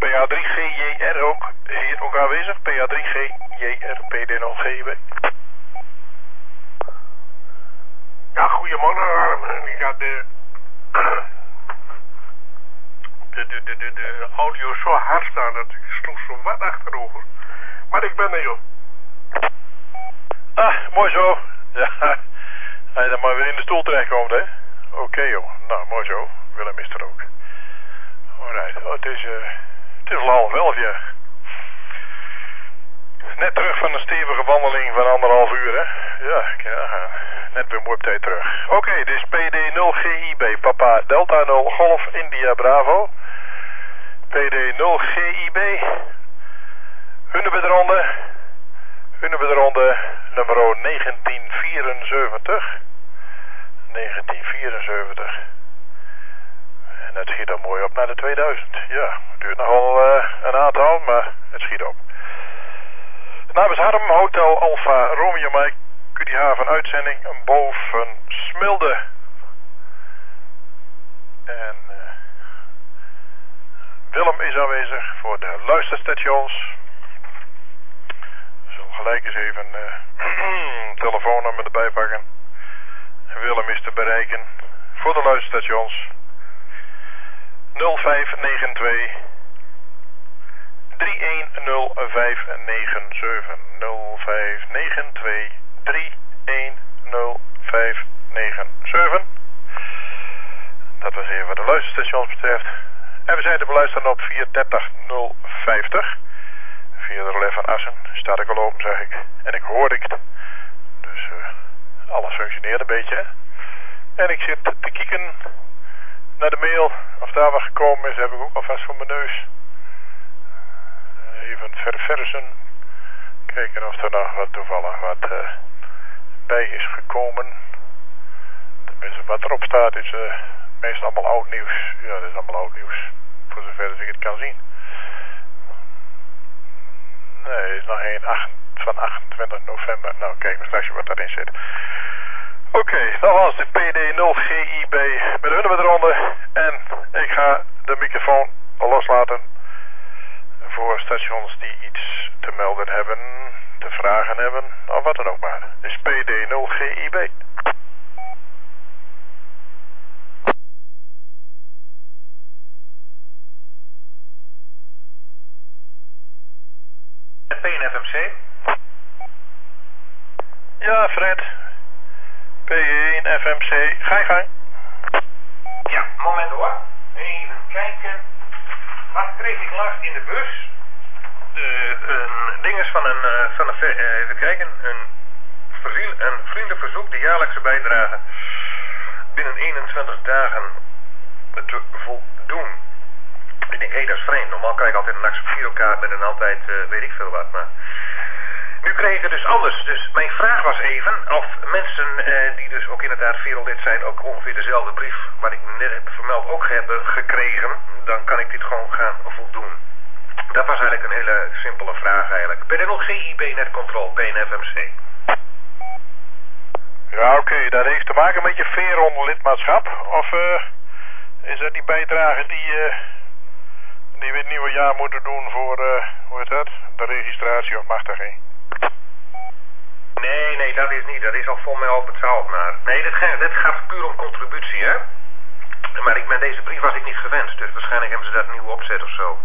PA3GJR ook hier ook aanwezig. PA3GJR PD0GB. Ja, goedemorgen. Ik had de audio zo hard staan dat ik sloeg zo wat achterover. Maar ik ben er, joh. Ah, mooi zo. Ja, hij dan maar weer in de stoel terechtkomt, hè. Oké, joh. Nou, mooi zo. Willem is er ook. Alright. Oh, het is al 11:30, ja. Net terug van een stevige wandeling van 1,5 uur, hè. Ja, ja, net weer mooi op tijd terug. Oké, dit is PD0GIB, Papa Delta 0, Golf India Bravo. PD0GIB, Hunebedronde nummer 1974. 1974. En het schiet al mooi op naar de 2000. Ja, het duurt nogal een aantal, maar het schiet op. Namens Harm, Hotel Alpha Romeo Mike, QDH uitzending boven Smilde. En Willem is aanwezig voor de luisterstations. We zullen gelijk eens even telefoonnummer erbij pakken. Willem is te bereiken voor de luisterstations 0592 310597 0592 310597. Dat was even wat de luisterstations betreft. En we zijn te beluisteren op 430050. Via de relais van Assen staat ik al open, zeg ik. En ik hoor het. Dus alles functioneert een beetje. Hè? En ik zit te kijken naar de mail. Of daar wat gekomen is, heb ik ook alvast voor mijn neus. Even verversen. Kijken of er nog wat toevallig wat bij is gekomen. Tenminste, wat erop staat is meestal allemaal oud nieuws. Ja, dat is allemaal oud nieuws. Voor zover als ik het kan zien. Nee, er is nog één van 28 november. Nou, kijk maar straks wat daarin zit. Oké, dat was de PD0GIB met de Hunebedronde. En ik ga de microfoon loslaten voor stations die iets te melden hebben, te vragen hebben, of wat dan ook maar. Het is PD0GIB. P1FMC? Ja, Fred. P1FMC. Ga je gang. Ja, moment hoor. Even kijken. Wat kreeg ik laatst in de bus? Een ding is van een even kijken. Een vriendelijk verzoek de jaarlijkse bijdrage binnen 21 dagen te voldoen. Ik denk, hé, dat is vreemd. Normaal krijg ik altijd een girocard met een altijd weet ik veel wat. Maar nu kreeg ik het dus anders. Dus mijn vraag was even of mensen die dus ook inderdaad Verolid zijn ook ongeveer dezelfde brief wat ik net heb vermeld ook hebben gekregen. Dan kan ik dit gewoon gaan voldoen. Dat was eigenlijk een hele simpele vraag eigenlijk. Ben er nog CIB netcontrol, PNFMC? Ja, oké. Dat heeft te maken met je Veron lidmaatschap. Of is dat die bijdrage die we het nieuwe jaar moeten doen voor, hoe heet dat? De registratie of machtiging? Nee, dat is niet. Dat is al voor mij al betaald. Maar nee, dit gaat puur om contributie, hè? Maar met deze brief was ik niet gewend. Dus waarschijnlijk hebben ze dat nieuw opzet of zo.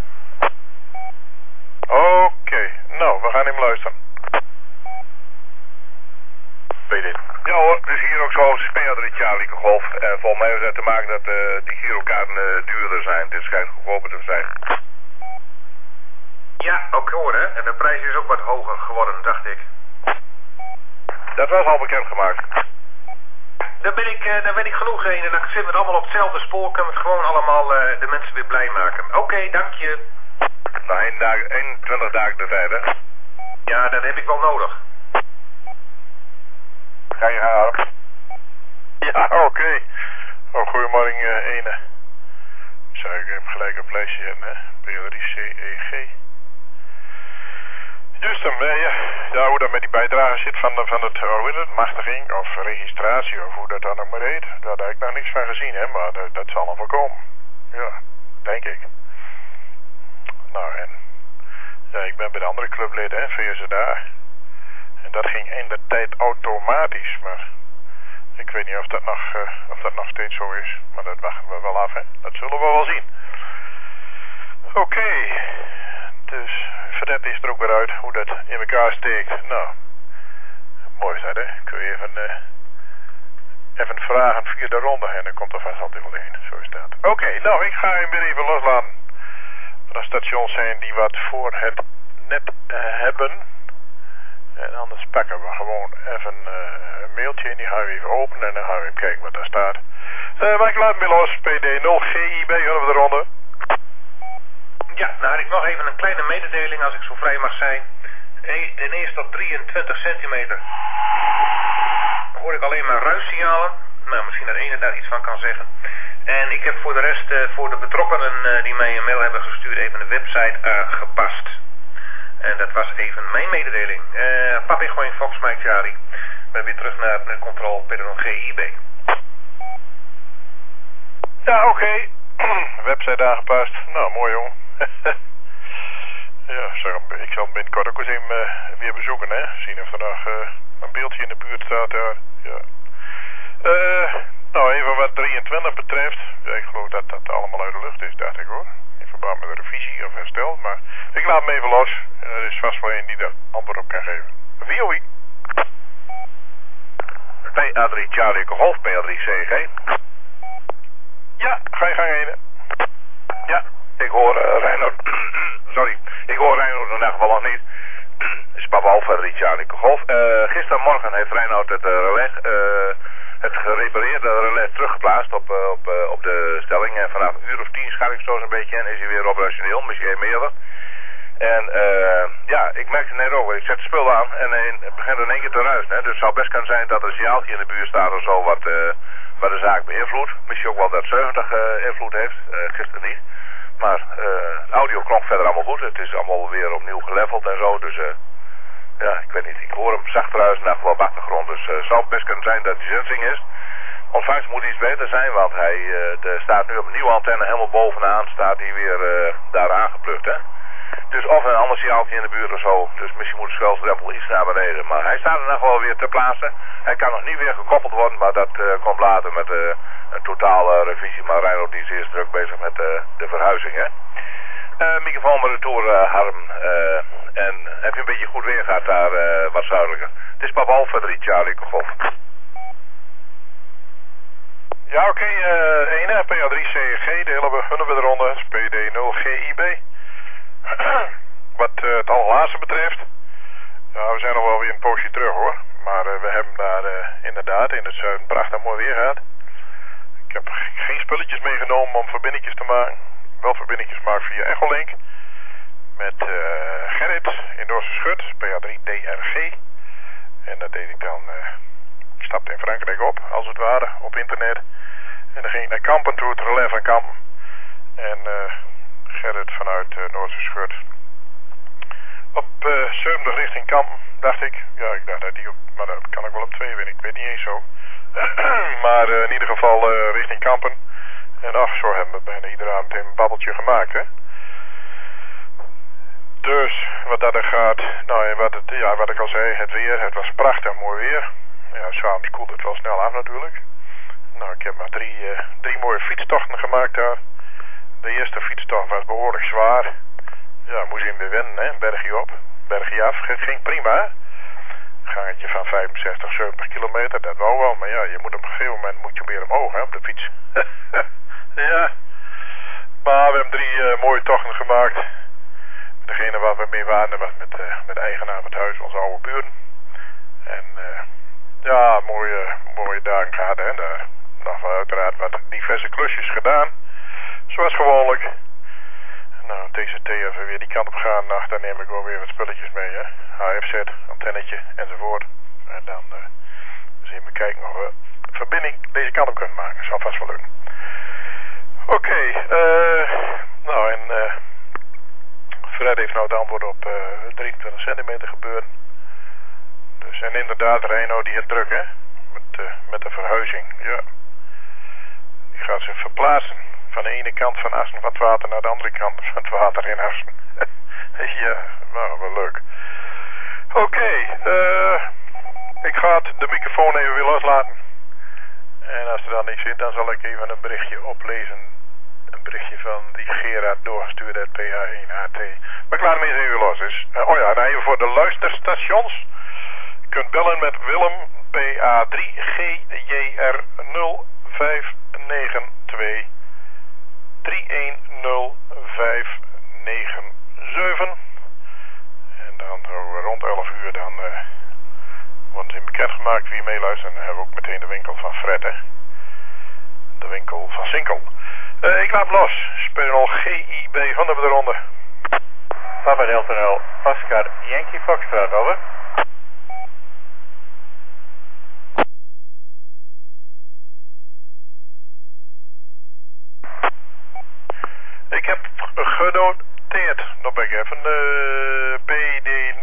Oké. Nou, we gaan hem luisteren. Weet je dit? Ja hoor, het is hier ook zo. PA3 Charlie Golf. En volgens mij heeft het te maken dat die girokaarten duurder zijn. Het schijnt goedkoper te zijn. Ja, ook hoor, hè? En de prijs is ook wat hoger geworden, dacht ik. Dat was al bekendgemaakt. Dan ben ik genoeg heen en dan zitten we allemaal op hetzelfde spoor. Kunnen we het gewoon allemaal de mensen weer blij maken. Oké, dank je. Nou, 21 dagen de tijd, hè? Ja, dat heb ik wel nodig. Ga je halen? Ja, oké. Oh, goedemorgen, ene. Zou ik hem gelijk een lijstje hebben, hè? PL3CEG. Juist hem, ja, hoe dat met die bijdrage zit van het, hoe is het, machtiging of registratie of hoe dat dan ook maar heet. Daar heb ik nog niks van gezien, hè, maar dat zal nog wel komen. Ja, denk ik. ben bij de andere clublid, hè, VSDA. En dat ging in de tijd automatisch, maar ik weet niet of dat nog steeds zo is. Maar dat wachten we wel af, hè. Dat zullen we wel zien. Oké. Dus Fred is er ook weer uit hoe dat in elkaar steekt. Nou, mooi is dat, hè. Kun je even vragen via de ronde en dan komt er vast altijd wel in. Zo is dat. Oké, nou, ik ga hem weer even loslaten. Er stations zijn die wat voor het net hebben. En anders pakken we gewoon even een mailtje en die gaan we even openen en dan gaan we even kijken wat daar staat. Maar ik laat hem weer los. PD0GIB, gaan we de ronde. Ja, nou had ik nog even een kleine mededeling als ik zo vrij mag zijn. Ten eerste op 23 centimeter hoor ik alleen maar ruissignalen. Nou, misschien dat ene daar iets van kan zeggen. En ik heb voor de rest, voor de betrokkenen die mij een mail hebben gestuurd, even de website aangepast. En dat was even mijn mededeling. Papi Goeien Fox, Mike Charlie. We zijn weer terug naar het controle PD0GIB. Ja, oké. Website aangepast. Nou, mooi jong. Ja, ik zal hem binnenkort ook eens even weer bezoeken, hè. Zien of er nog een beeldje in de buurt staat daar. Ja. Nou, even wat 23 betreft. Ja, ik geloof dat dat allemaal uit de lucht is, dacht ik hoor. In verband met de revisie of herstel. Maar ik laat hem even los. En er is vast wel een die daar antwoord op kan geven. VOI. PA3 Charlie Golf, PA3 CG. Ja, ga je gang heen. Ja, ik hoor Reinoud. Sorry, ik hoor Reinoud in ieder geval nog niet. Het is Papa Alpha 3 Charlie Golf. Gistermorgen heeft Reinoud het relais, het gerepareerde relais teruggeplaatst op de stelling. En vanaf een uur of 10 schat ik zo een beetje en is hij weer operationeel, misschien meerder. En ja, ik merkte net ook, ik zet de spul aan en het begint in één keer te ruisen. Hè. Dus het zou best kunnen zijn dat een signaaltje in de buurt staat of zo wat de zaak beïnvloedt. Misschien ook wel dat 70 invloed heeft, gisteren niet. Maar de audio klonk verder allemaal goed. Het is allemaal weer opnieuw geleveld en zo. Dus ja, ik weet niet. Ik hoor hem zacht ruisen naar gewoon op de achtergrond. Dus het zou best kunnen zijn dat die zensing is. Ontvangst moet iets beter zijn, want hij staat nu op een nieuwe antenne helemaal bovenaan. Staat hij weer daar aangeplukt, hè. Dus of een ander signaaltje in de buurt of zo. Dus misschien moet de swelsdrempel iets naar beneden. Maar hij staat er nog wel weer te plaatsen. Hij kan nog niet weer gekoppeld worden, maar dat komt later met een totale revisie. Maar Reinoud die is eerst druk bezig met de verhuizing, hè. Microfoon met retour, Harm. En heb je een beetje goed weer gehad daar, wat zuidelijker. Het is Papa Alpha 3 Charlie Golf. Ja, oké. 1 PA3 CG, de hele we de ronde. PD0GIB. Wat het allerlaatste betreft, nou, we zijn nog wel weer een poosje terug hoor. Maar we hebben daar inderdaad in het zuiden prachtig mooi weer gehad. Ik heb geen spulletjes meegenomen om verbindingjes te maken. Wel verbindingjes gemaakt via Echolink. Met Gerrit in Noorse Schut, PA3DRG. En dat deed ik dan, ik stapte in Frankrijk op, als het ware, op internet. En dan ging ik naar Kampen toe, het relais van Kampen. En Gerrit vanuit Noordse Schut. Op 70 richting Kampen, dacht ik. Ja, ik dacht dat die op, maar dat kan ik wel op 2 winnen, ik weet niet eens zo. Maar in ieder geval richting Kampen. En ach, zo hebben we bijna iedere avond een babbeltje gemaakt, hè. Dus, wat dat er gaat, nou en wat ik al zei, het weer, het was prachtig mooi weer. Ja, s'avonds koelt het wel snel af natuurlijk. Nou, ik heb maar drie mooie fietstochten gemaakt daar. De eerste fietstocht was behoorlijk zwaar. Ja, moest je weer wennen, hè, bergje op, bergje af, ging prima. Gangetje van 65, 70 kilometer, dat wou wel, maar ja, je moet op een gegeven moment weer omhoog, hè, op de fiets. Ja, maar we hebben 3 mooie tochten gemaakt. Degene waar we mee waren was met de eigenaar van het huis, onze oude buren. En ja, mooie dagen gehad, hè, daar nog uiteraard wat diverse klusjes gedaan. Zoals gewoonlijk. Nou, TCT als we weer die kant op gaan, nou, dan neem ik wel weer wat spulletjes mee, hè. HFZ, antennetje enzovoort. En dan zien we kijken of we verbinding deze kant op kunnen maken. Zal vast wel lukken. Oké, nou en Fred heeft nou het antwoord op 23 centimeter gebeuren. Dus en inderdaad, Reino die het druk, hè. Met de verhuizing, ja. Ik ga ze verplaatsen van de ene kant van Assen van het water naar de andere kant van het water in Assen. Ja, nou, wel leuk. Oké, ik ga de microfoon even weer loslaten. En als er dan niks zit, dan zal ik even een berichtje oplezen. Een berichtje van die Gerard doorgestuurd uit PH1HT. Maar klaar mee zijn we los is. Oh ja, nou even voor de luisterstations. Je kunt bellen met Willem PA3GJR 0592 310597. En dan rond 11 uur dan wordt het bekendgemaakt wie meeluistert. En dan hebben we ook meteen de winkel van Fred, hè. De winkel van Sinkel. Ik laat los. Speel GIB van de ronde. Papa Delta 0, Oscar Yankee Foxtrot, over. Ik heb genoteerd. Dan ben ik even PD0.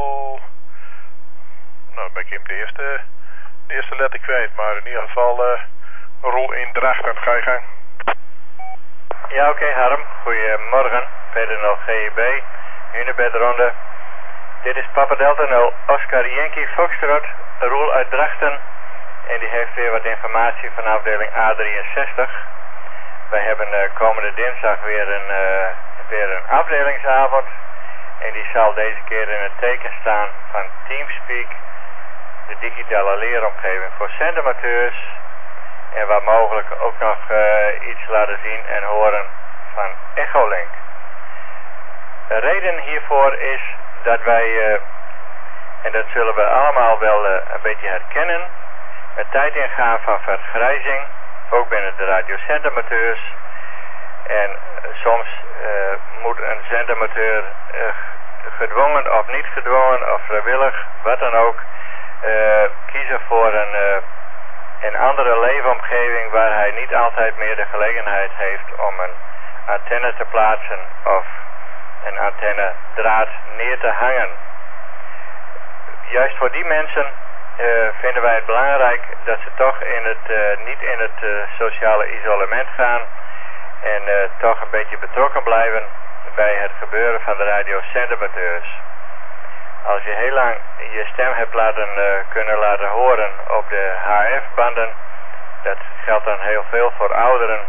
Nou, dan ben ik even de eerste letter kwijt. Maar in ieder geval rol in Drachten. Ga je gang. Ja, oké, Harm. Goedemorgen. PD0 GIB. Unibed-ronde. Dit is Papa Delta 0, Oscar Yankee Foxtrot, Roel uit Drachten. En die heeft weer wat informatie van afdeling A63. Wij hebben komende dinsdag weer een afdelingsavond. En die zal deze keer in het teken staan van Teamspeak, de digitale leeromgeving voor zendamateurs. En waar mogelijk ook nog iets laten zien en horen van Echolink. De reden hiervoor is dat wij, en dat zullen we allemaal wel een beetje herkennen, een tijd ingaan van vergrijzing, ook binnen de radiozendamateurs. En soms moet een zendamateur gedwongen of niet gedwongen of vrijwillig, wat dan ook, kiezen voor een andere leefomgeving waar hij niet altijd meer de gelegenheid heeft om een antenne te plaatsen of een antennedraad neer te hangen. Juist voor die mensen vinden wij het belangrijk dat ze toch niet in het sociale isolement gaan en toch een beetje betrokken blijven bij het gebeuren van de radiozendamateurs. Als je heel lang je stem hebt kunnen laten horen op de HF-banden, dat geldt dan heel veel voor ouderen,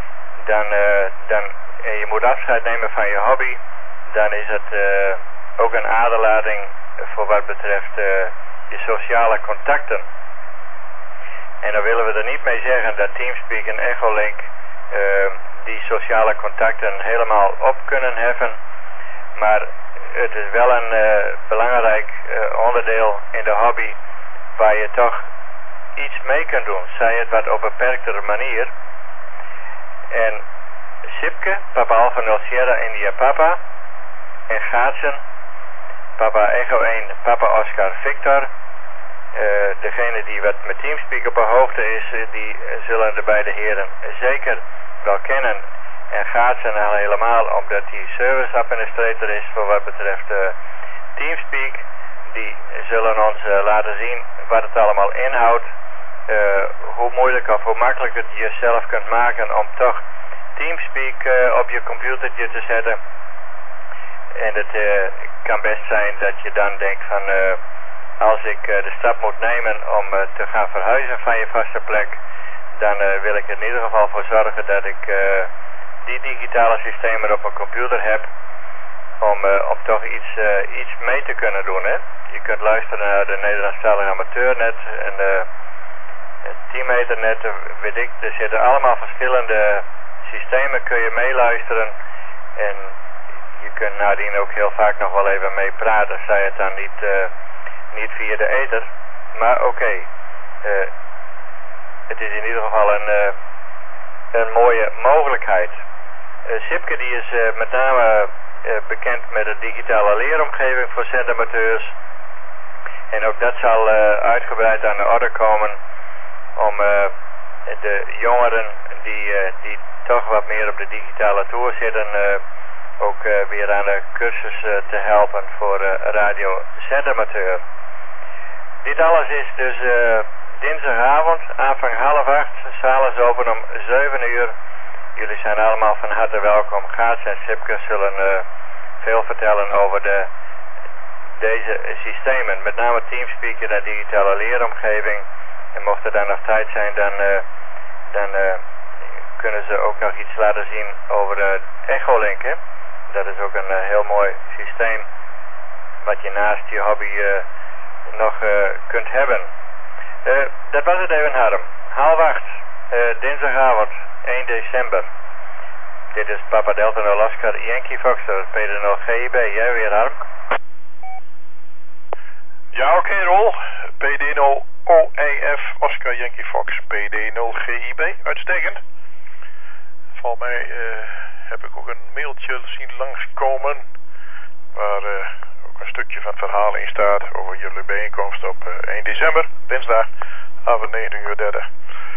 en je moet afscheid nemen van je hobby, dan is het ook een aderlating voor wat betreft je sociale contacten. En dan willen we er niet mee zeggen dat Teamspeak en Echolink die sociale contacten helemaal op kunnen heffen, maar het is wel een belangrijk onderdeel in de hobby waar je toch iets mee kunt doen, zij het wat op een beperktere manier. En Sipke, Papa Alpha 0 Sierra India Papa, en Gaatsen, Papa Echo 1, Papa Oscar Victor. Degene die wat met Teamspeak op de hoogte is, die zullen de beide heren zeker wel kennen. En Gaatsen al helemaal, omdat hij service administrator is voor wat betreft Teamspeak. Die zullen ons laten zien wat het allemaal inhoudt. Hoe moeilijk of hoe makkelijk het jezelf kunt maken om toch Teamspeak op je computertje te zetten. En het kan best zijn dat je dan denkt van als ik de stap moet nemen om te gaan verhuizen van je vaste plek, dan wil ik er in ieder geval voor zorgen dat ik die digitale systemen op mijn computer heb om toch iets mee te kunnen doen. Hè? Je kunt luisteren naar de Nederlandstalige amateurnet en het teammeternet, weet ik. Er zitten allemaal verschillende systemen, kun je meeluisteren. En je kunt nadien ook heel vaak nog wel even mee praten, zij het dan niet via de ether. Maar oké, het is in ieder geval een mooie mogelijkheid. Sipke die is met name bekend met de digitale leeromgeving voor zendamateurs. En ook dat zal uitgebreid aan de orde komen om de jongeren die toch wat meer op de digitale toer zitten, ook weer aan de cursus te helpen voor radio zendamateur. Dit alles is dus dinsdagavond, aanvang 7:30. Zaal is open om 7 uur. Jullie zijn allemaal van harte welkom. Gaats en Sipke zullen veel vertellen over deze systemen. Met name Teamspeaker, de digitale leeromgeving. En mocht er dan nog tijd zijn, dan kunnen ze ook nog iets laten zien over Echolink. Hè? Dat is ook een heel mooi systeem wat je naast je hobby nog kunt hebben. Dat was het even, Harm. 7:30, dinsdagavond, 1 december. Dit is Papa Delta 0 Oscar Yankee Foxtrot, Peter 0 GIB. Jij weer, Harm? Ja, oké, Rol. PD 0 OEF Oscar Yankee Fox. PD 0 GIB. Uitstekend. Volgens mij heb ik ook een mailtje zien langskomen waar ook een stukje van het verhaal in staat over jullie bijeenkomst op 1 december, dinsdag, avond 19:30.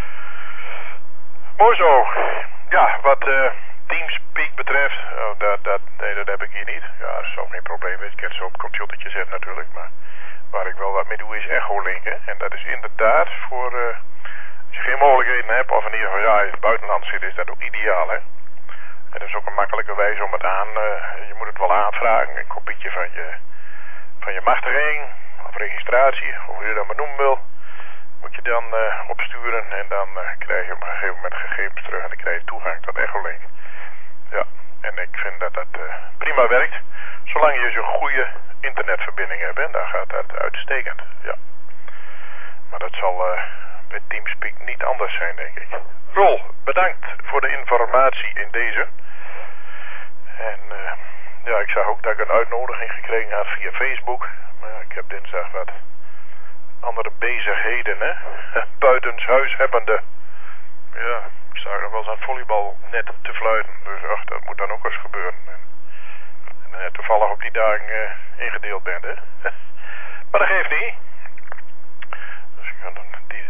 Mooi zo. Ja, wat Teamspeak betreft, nee, dat heb ik hier niet. Ja, dat is ook geen probleem. Ik kan het zo op het computertje zetten natuurlijk, maar waar ik wel wat mee doe is Echolink. En dat is inderdaad voor, als je geen mogelijkheden hebt, of in ieder geval ja, in het buitenland zit, is dat ook ideaal, hè. En dat is ook een makkelijke wijze om het je moet het wel aanvragen, een kopietje van je machtiging, of registratie, hoe je dat maar noemen wil, moet je dan opsturen en dan krijg je op een gegeven moment gegevens terug en dan krijg je toegang tot Echolink. Ja, en ik vind dat dat prima werkt, zolang je zo'n goede internetverbinding hebt, hè, dan gaat dat uitstekend, ja. Maar dat zal bij Teamspeak niet anders zijn, denk ik. Rol, bedankt voor de informatie in deze. En ja, ik zag ook dat ik een uitnodiging gekregen had via Facebook. Maar ik heb dinsdag wat andere bezigheden, hè. Buitenshuis hebbende. Ja, ik sta nog wel eens aan het volleybal net te fluiten. Dus ach, dat moet dan ook eens gebeuren. En toevallig op die dagen ingedeeld bent, hè. Maar dat geeft niet. Dus ik ga dan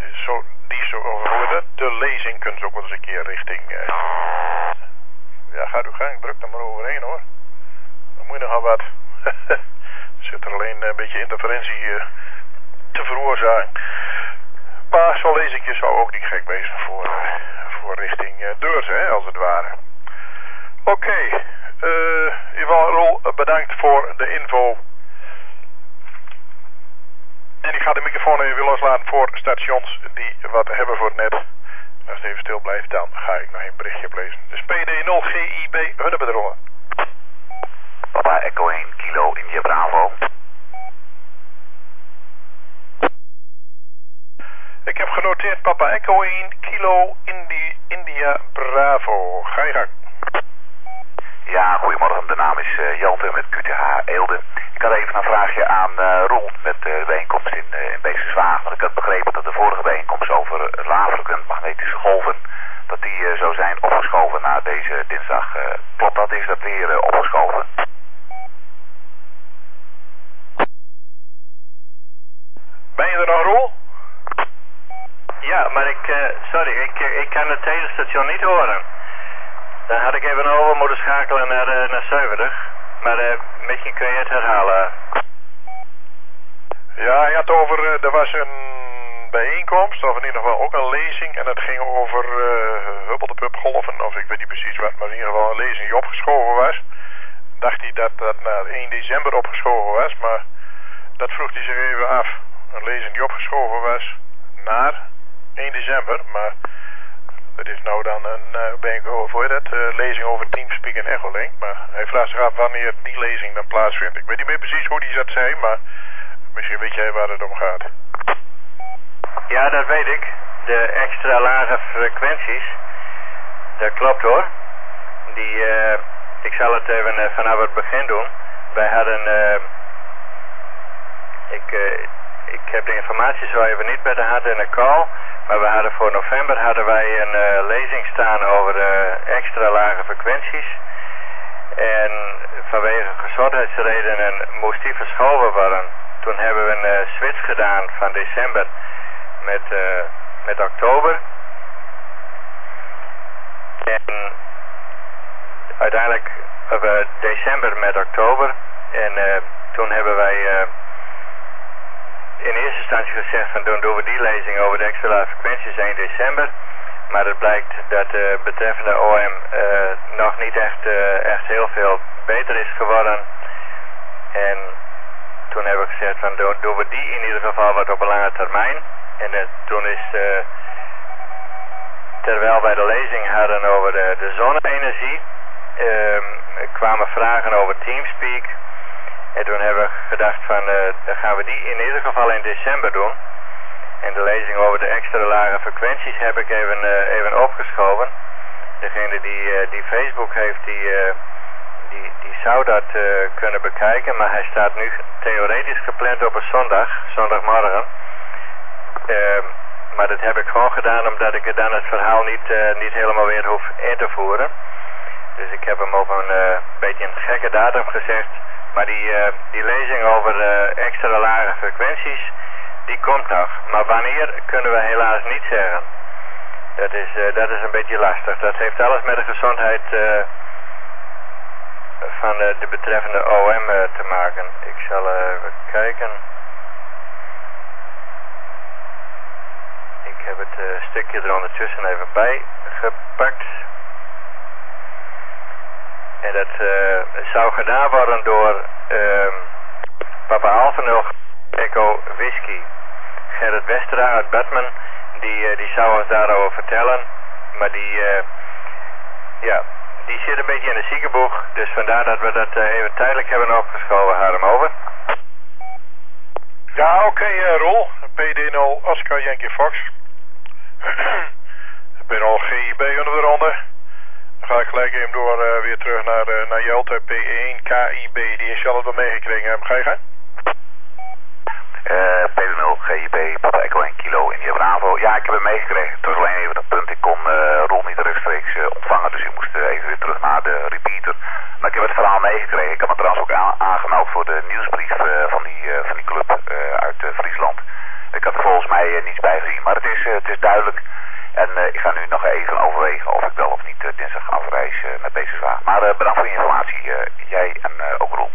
de lezing kunnen ze ook wel eens een keer richting... ja, ga uw gang, druk er maar overheen, hoor. Dan moet je nogal wat. Zit er alleen een beetje interferentie te veroorzaken. Maar zo'n lezingje zou ook niet gek wezen voor richting deurs, hè, als het ware. Oké, in ieder geval, Rol, bedankt voor de info. En ik ga de microfoon even loslaten voor stations die wat hebben voor het net. Als het even stil blijft, dan ga ik nog een berichtje oplezen. Dus PD 0 GIB, Hunnebedrongen. Papa Echo 1 Kilo India Bravo. Ik heb genoteerd Papa Echo 1 Kilo India Bravo. Ga je gang. Ja, goedemorgen. De naam is Jelte met QTH Eelde. Ik had even een vraagje aan Roel met de bijeenkomst in Beesterswagen. Want ik had begrepen dat de vorige bijeenkomst over lafelijke magnetische golven, dat die zou zijn opgeschoven naar deze dinsdag. Klopt dat? Is dat weer opgeschoven? Ben je er nog, Roel? Ja, maar ik kan het hele station niet horen. Dan had ik even over moeten schakelen naar 70. Maar misschien kun je het herhalen. Ja, je had over, er was een bijeenkomst, of in ieder geval ook een lezing. En dat ging over Hubble-de-Pup golven, of ik weet niet precies wat. Maar in ieder geval een lezing die opgeschoven was. Dacht hij dat dat naar 1 december opgeschoven was, maar dat vroeg hij zich even af. Een lezing die opgeschoven was naar 1 december, maar... Het is nou dan een lezing over Teamspeak en Echolink. Maar hij vraagt zich af wanneer die lezing dan plaatsvindt. Ik weet niet meer precies hoe die dat zei, maar misschien weet jij waar het om gaat. Ja, dat weet ik. De extra lage frequenties. Dat klopt, hoor. Ik zal het even vanaf het begin doen. Wij hadden... Ik heb de informatie zo even niet bij de hand in de call... Maar we hadden voor november een lezing staan over extra lage frequenties. En vanwege gezondheidsredenen moest die verschoven worden. Toen hebben we een switch gedaan van december met oktober. En uiteindelijk december met oktober. En toen hebben wij... in eerste instantie gezegd van doen we die lezing over de extra lage frequenties 1 december. Maar het blijkt dat de betreffende OM nog niet echt heel veel beter is geworden. En toen hebben we gezegd van doen we die in ieder geval wat op een lange termijn. En toen is, terwijl wij de lezing hadden over de zonne-energie, kwamen vragen over Teamspeak. En toen hebben we gedacht van dan gaan we die in ieder geval in december doen. En de lezing over de extra lage frequenties heb ik even opgeschoven. Degene die Facebook heeft, die zou dat kunnen bekijken. Maar hij staat nu theoretisch gepland op een zondagmorgen. Maar dat heb ik gewoon gedaan omdat ik er dan het verhaal niet helemaal weer hoef in te voeren. Dus ik heb hem op een beetje een gekke datum gezegd. Maar die lezing over extra lage frequenties, die komt nog. Maar wanneer kunnen we helaas niet zeggen. Dat is een beetje lastig. Dat heeft alles met de gezondheid van de betreffende OM te maken. Ik zal even kijken. Ik heb het stukje er ondertussen even bij gepakt. En dat zou gedaan worden door Papa Alpha 0 Echo Whisky. Gerrit Westra uit Batman, die zou ons daarover vertellen. Maar die zit een beetje in de ziekenboeg. Dus vandaar dat we dat even tijdelijk hebben opgeschoven. Harm, over. Ja, oké, Roel. PD0 Oscar Yankee Fox. PD0 GIB onder de ronde. Dan ga ik gelijk even door weer terug naar Jelte. P1 KIB, die is zelf wel meegekregen. Ga je gaan? PD0 GIB, Papa Echo 1 kilo India Bravo. Ja, ik heb hem meegekregen. Het was alleen even dat punt. Ik kon Roel niet rechtstreeks ontvangen, dus ik moest even weer terug naar de repeater. Maar ik heb het verhaal meegekregen. Ik heb me trouwens ook aangemeld voor de nieuwsbrief van die club uit Friesland. Ik had er volgens mij niets bij gezien, maar het is duidelijk. En ik ga nu nog even overwegen of ik wel of niet dinsdag afreis met Bezerswagen. Maar bedankt voor je informatie, jij en ook Roel.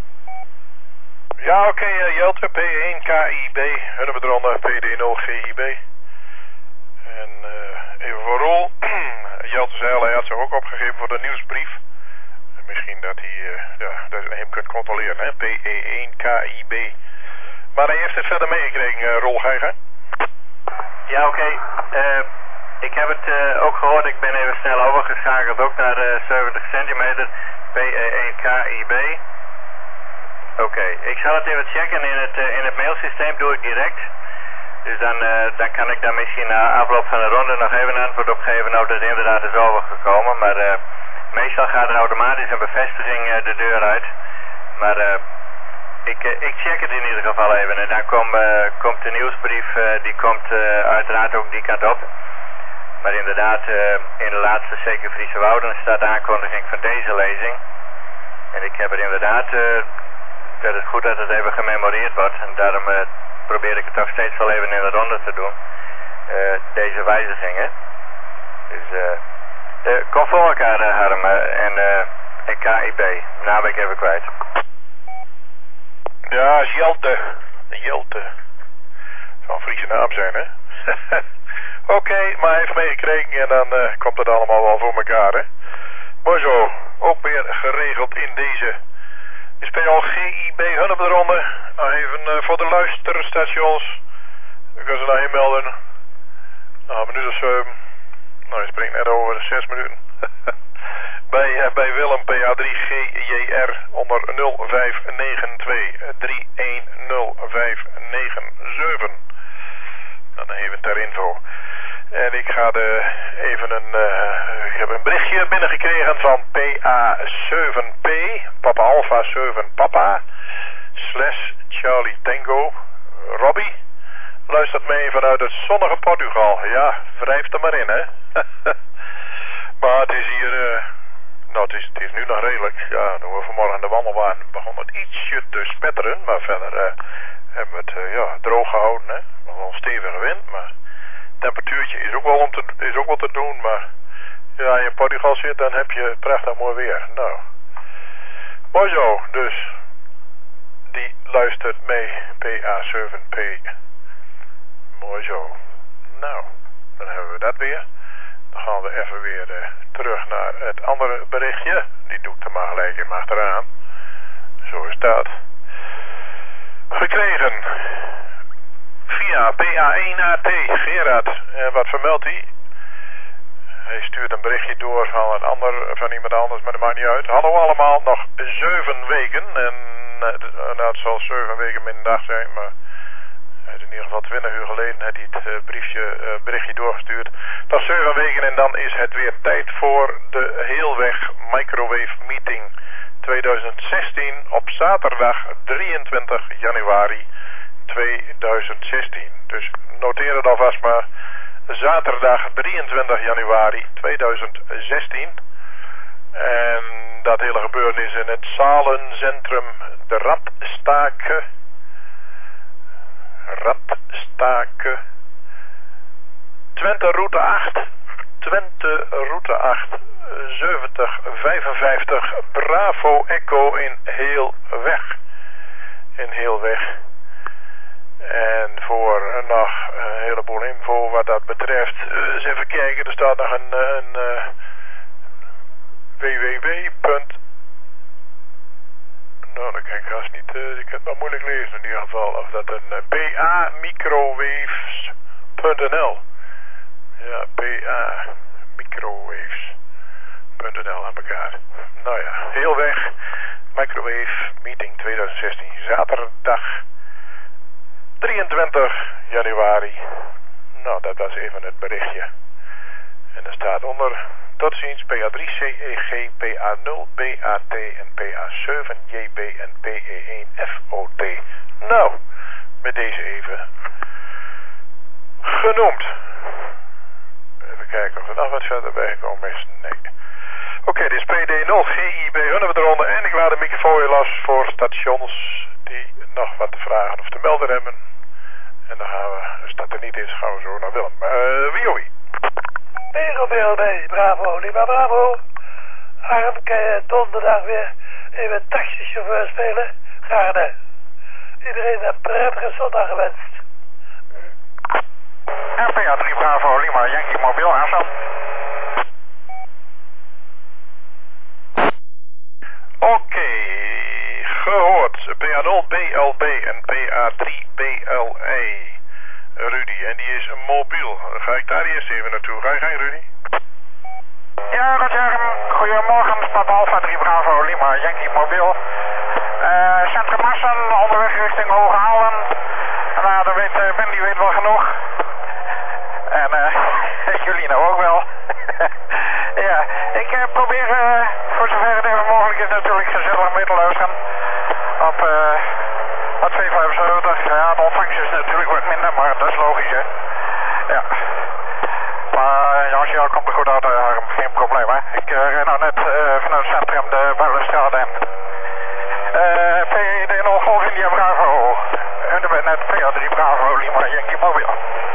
Ja, oké, Jelte, P1 KIB, Hunnebedronde, PD0 GIB. En even voor Roel. Jelte zei al, hij had zich ook opgegeven voor de nieuwsbrief. Misschien dat hij hem kunt controleren, hè? P1 KIB. Maar hij heeft het verder meegekregen, Roel, ga je gaan? Ja, oké. Ik heb het ook gehoord, ik ben even snel overgeschakeld ook naar 70 centimeter, PE1 KIB. Oké, ik zal het even checken in het mailsysteem, doe ik direct. Dus dan kan ik daar misschien na afloop van de ronde nog even een antwoord op geven of dat inderdaad is overgekomen. Maar meestal gaat er automatisch een bevestiging de deur uit. Maar ik check het in ieder geval even en dan komt de nieuwsbrief, die komt uiteraard ook die kant op. Maar inderdaad, in de laatste zeker Friese Wouden staat de aankondiging van deze lezing. En ik heb er inderdaad, dat is goed dat het even gememoreerd wordt. En daarom probeer ik het toch steeds wel even in de ronde te doen. Deze wijzigingen. Dus kom voor elkaar, Harm en KIB. Naam ben ik even kwijt. Ja, is Jelte. Jelte. Zou een Friese naam zijn, hè? Oké, maar hij heeft meegekregen en dan komt het allemaal wel voor elkaar, hè? Mooi zo. Ook weer geregeld in deze. Ik speel al GIB Hun op de ronde. Even voor de luisterstations. Ik kan ze nou inmelden. Nou, een minuut of 7. Nou, je springt net over 6 minuten. bij Willem PA3 GJR onder 0592 310597. Dan even ter info. En ik ga ik heb een berichtje binnengekregen van PA7P, Papa Alpha 7 Papa, /Charlie Tango, Robbie. Luistert mee vanuit het zonnige Portugal. Ja, wrijft er maar in, hè. Maar het is hier, het is nu nog redelijk. Ja, toen we vanmorgen de wandelbaan begon het ietsje te spetteren, maar verder hebben we het droog gehouden, hè. Wel een stevige wind, maar temperatuurtje is ook wel te doen, maar ja, je in Portugal zit, dan heb je prachtig mooi weer. Nou, mooi zo, dus die luistert mee, PA7P. Mooi zo. Nou, dan hebben we dat weer. Dan gaan we even weer terug naar het andere berichtje. Die doe ik er maar gelijk in achteraan. Zo is dat. Gekregen via PA1AT Gerard. En wat vermeldt hij? Hij stuurt een berichtje door van iemand anders, maar dat maakt niet uit. Hallo allemaal, nog 7 weken. En het zal 7 weken minder dag zijn, maar in ieder geval 20 uur geleden heeft hij het berichtje doorgestuurd. Nog 7 weken en dan is het weer tijd voor de Heelweg Microwave Meeting 2016 op zaterdag 23 januari 2016. Dus noteer het alvast maar. Zaterdag 23 januari 2016. En dat hele gebeuren is in het zalencentrum de Radstake. Twente route 8. Twente route 8. 7055 Bravo Echo in Heelweg. En voor nog een heleboel info wat dat betreft, eens even kijken, er staat nog een www. Nou, dat kan ik haast niet, ik kan het nog moeilijk lezen in ieder geval, of dat een PA-microwaves.nl. Ja, PA-microwaves.nl aan elkaar. Nou ja, Heelweg Microwave Meeting 2016, zaterdag 23 januari. Nou, dat was even het berichtje. En er staat onder, tot ziens, PA3 CEG, PA0 BAT en PA7 JB en PE1 FOT. Nou, met deze even genoemd. Even kijken of er nog wat verder bij gekomen is. Nee. Oké, dit is PD0 GIB, hunnen we eronder. En ik laat de microfoon los voor stations die nog wat te vragen of te melden hebben. En dan gaan we, als dat er niet is, gaan we zo naar Willem. Wie? BLB, bravo, Lima, bravo. Harm, kan je donderdag weer even taxichauffeur spelen? Graag gedaan. Iedereen een prettige zondag gewenst. RPA3 Bravo, Lima, Yankee Mobiel, Hassan. Oké, gehoord. PA0 BLB en PA3 BLE. Rudy, en die is mobiel. Dan ga ik daar eerst even naartoe. Ga je gang, Rudy? Ja, Roger. Goedemorgen, Papa Alpha 3 Bravo, Lima, Yankee Mobiel. Centrum Assen, onderweg richting Hooghalen. Nou, dat weet Ben, die weet wel genoeg. En jullie nou ook wel. Ja, ik probeer voor zover het even mogelijk is natuurlijk gezellig mee te luisteren. Op 275. Ja, de ontvangst is natuurlijk wat minder, maar dat is logisch, hè. Ja. Maar jongens, ja, komt er goed uit, Harm. Geen probleem, hè. Ik rijd nou net vanuit het centrum de Builenstraat in. PD0 Golf India Bravo. En dan ben net PA3 Bravo, Lima, Yankee Mobiel.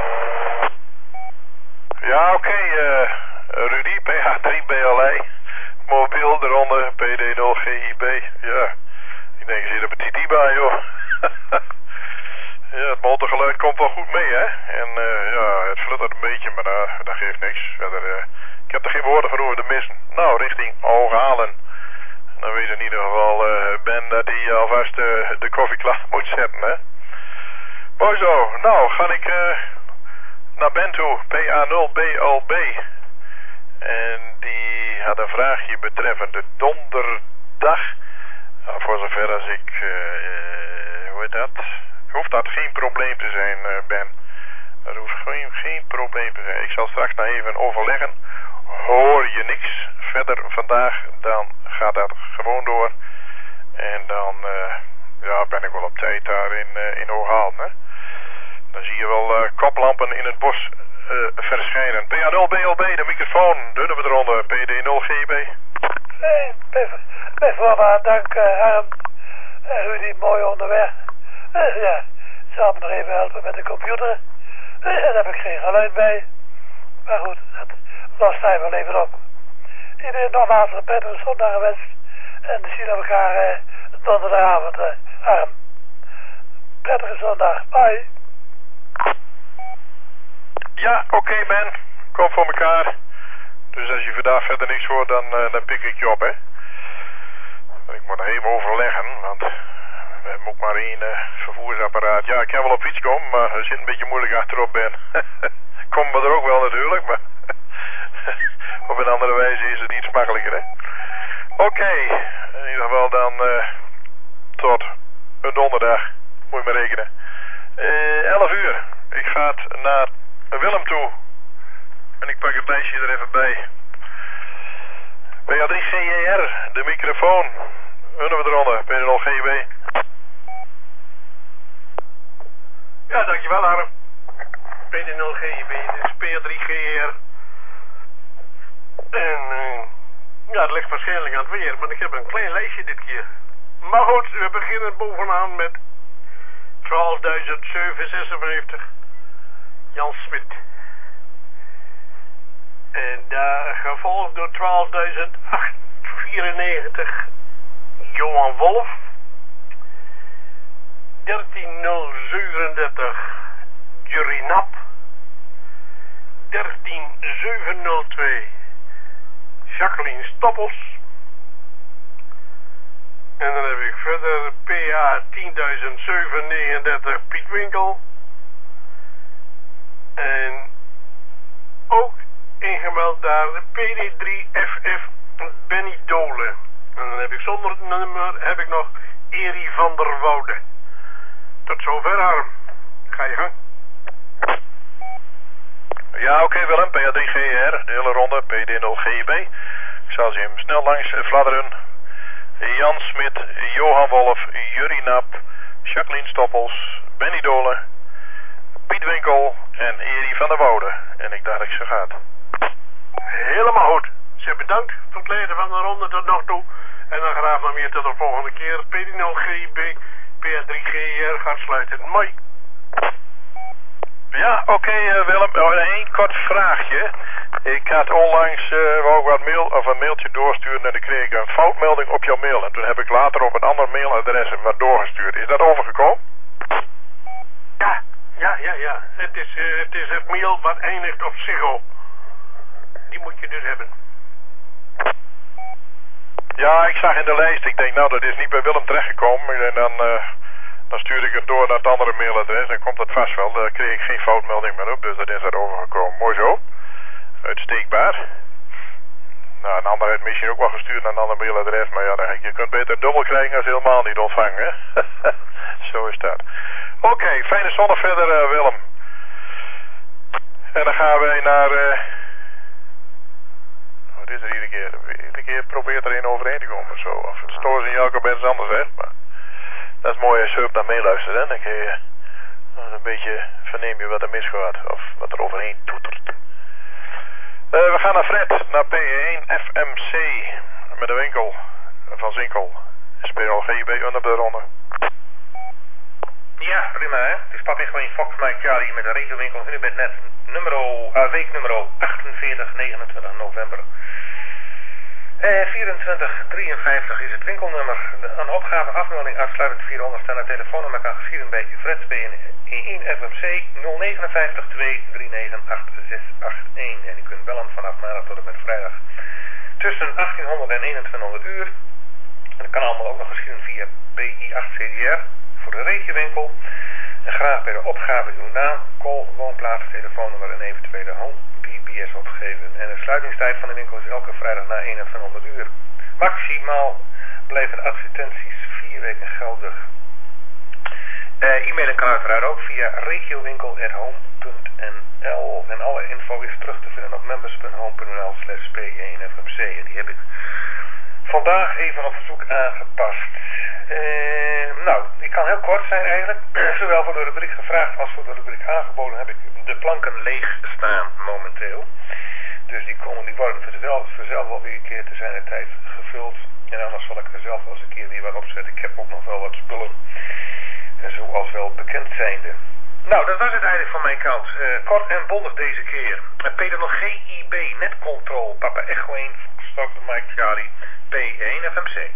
Ja, oké, Rudy, PA3 BLE. Mobiel, eronder PD0 GIB. Ja, ik denk, je zit er met TT bij, joh. Ja, het motorgeluid komt wel goed mee, hè. En ja, het fluttert een beetje, maar dat geeft niks. Verder, ik heb er geen woorden voor over te missen. Nou, richting Hooghalen. Dan weet in ieder geval Ben dat hij alvast de koffie klaar moet zetten, hè. Mooi zo. Nou, ga ik naar Ben toe, PA0 BLB. En die had een vraagje betreffende donderdag. Nou, voor zover als ik, hoe heet dat? Hoeft dat geen probleem te zijn, Ben. Dat hoeft geen probleem te zijn. Ik zal straks nog even overleggen. Hoor je niks verder vandaag, dan gaat dat gewoon door. En dan ja, ben ik wel op tijd daar in Hooghalen, hè. Dan zie je wel koplampen in het bos verschijnen. PA0 BLB, de microfoon, dunnen we eronder. PD0 GB. Nee, bijvoorbeeld dank Harm. Rudy, mooi onderweg. Ja, zal me nog even helpen met de computer. Daar heb ik geen geluid bij. Maar goed, dat lost hij wel even op. Iedereen nogmaals een prettige zondag gewenst. En we zien elkaar donderdagavond, Harm. Prettige zondag, bye. Ja, oké, Ben. Kom voor elkaar. Dus als je vandaag verder niks hoort, dan pik ik je op, hè. Ik moet nog even overleggen, want we hebben ook maar één vervoersapparaat. Ja, ik kan wel op fiets komen, maar als je een beetje moeilijk achterop bent, komen we er ook wel natuurlijk, maar op een andere wijze is het iets makkelijker, hè. Oké, in ieder geval dan tot een donderdag, moet je maar rekenen. 11 uur. Ik ga naar Willem toe. En ik pak het lijstje er even bij. PA3GER, de microfoon. Hunnen we eronder, P0GB. Ja, dankjewel Harm. PD0GB, dit is PA3GR. En ja, het ligt waarschijnlijk aan het weer, maar ik heb een klein lijstje dit keer. Maar goed, we beginnen bovenaan met 12.756. Jan Smit. En daar gevolgd door 12.894 Johan Wolf. 13.037 Jurie Nap. 13.702 Jacqueline Stoppels. En dan heb ik verder PA 10.739 Piet Winkel. En ook ingemeld daar PD3FF Benny Dolen. En dan heb ik zonder het nummer heb ik nog Erie van der Woude. Tot zover Harm. Ga je gang. Ja, oké Willem, PA3GR, de hele ronde, PD0GB. Ik zal ze hem snel langs fladderen. Jan Smit, Johan Wolf, Jurie Nap, Jacqueline Stoppels, Benny Dolen, Piet Winkel en Erie van der Woude. En ik dacht dat ik zo gaat. Helemaal goed. Zeg bedankt voor het leiden van de ronde tot nog toe. En dan graag nog meer tot de volgende keer. PD0GB, PA3GR gaat sluiten. Mooi. Ja, oké Willem. Eén kort vraagje. Ik had onlangs wou ik wat een mailtje doorsturen en dan kreeg ik een foutmelding op jouw mail. En toen heb ik later op een ander mailadres wat doorgestuurd. Is dat overgekomen? Ja. Het is het mail wat eindigt op Ziggo. Die moet je dus hebben. Ja, ik zag in de lijst. Ik denk, nou, dat is niet bij Willem terechtgekomen. En dan stuur ik het door naar het andere mailadres. Dan komt dat vast wel. Daar kreeg ik geen foutmelding meer op. Dus dat is er overgekomen. Mooi zo. Uitstekbaar. Nou, een ander heeft misschien ook wel gestuurd naar een ander mailadres. Maar ja, je kunt beter dubbel krijgen als helemaal niet ontvangen. Zo is dat. Oké, fijne zondag verder, Willem. En dan gaan wij naar... Wat is er iedere keer? Iedere keer probeert er een overheen te komen of zo. Of het Stoos en Jacob ergens anders, hè. Maar dat is mooi als je naar meeluistert, hè. Dan kun je een beetje verneem je wat er misgaat. Of wat er overheen toetert. We gaan naar Fred, naar P1 FMC. Met de winkel van Zinkel. SPLGB onder de ronde. Ja, prima hè. Het is Pap Echo Fox Mike Charlie met de regelwinkel. U bent net week nummer 48, 29 november. 2453 is het winkelnummer. Een opgave afmelding uitsluitend 400 staan het telefoonnummer kan geschieden bij Fred P1 FMC 059 239 8681. En u kunt bellen vanaf maandag tot en met vrijdag tussen 1800 en 2100 uur. En dat kan allemaal ook nog geschieden via PI8CDR voor de regiewinkel. En graag bij de opgave uw naam, call, woonplaats, telefoonnummer en eventuele home BBS opgeven. En de sluitingstijd van de winkel is elke vrijdag na 2100 uur. Maximaal blijven advertenties 4 weken geldig. E-mailen kan uiteraard ook via regiowinkel@home.nl. En alle info is terug te vinden op members.home.nl/P1FMC. En die heb ik vandaag even op verzoek aangepast. Nou, ik kan heel kort zijn eigenlijk. Zowel voor de rubriek gevraagd als voor de rubriek aangeboden heb ik de planken leeg staan momenteel. Dus die worden vanzelf wel weer een keer te zijner tijd gevuld. En anders zal ik er zelf wel eens een keer weer wat opzetten. Ik heb ook nog wel wat spullen. En zoals wel bekend zijnde. Nou, dat was het eigenlijk van mijn kant. Kort en bondig deze keer. PD0GIB, netcontrol, Papa Echo 1, Stop Mike Charlie, P1 FMC.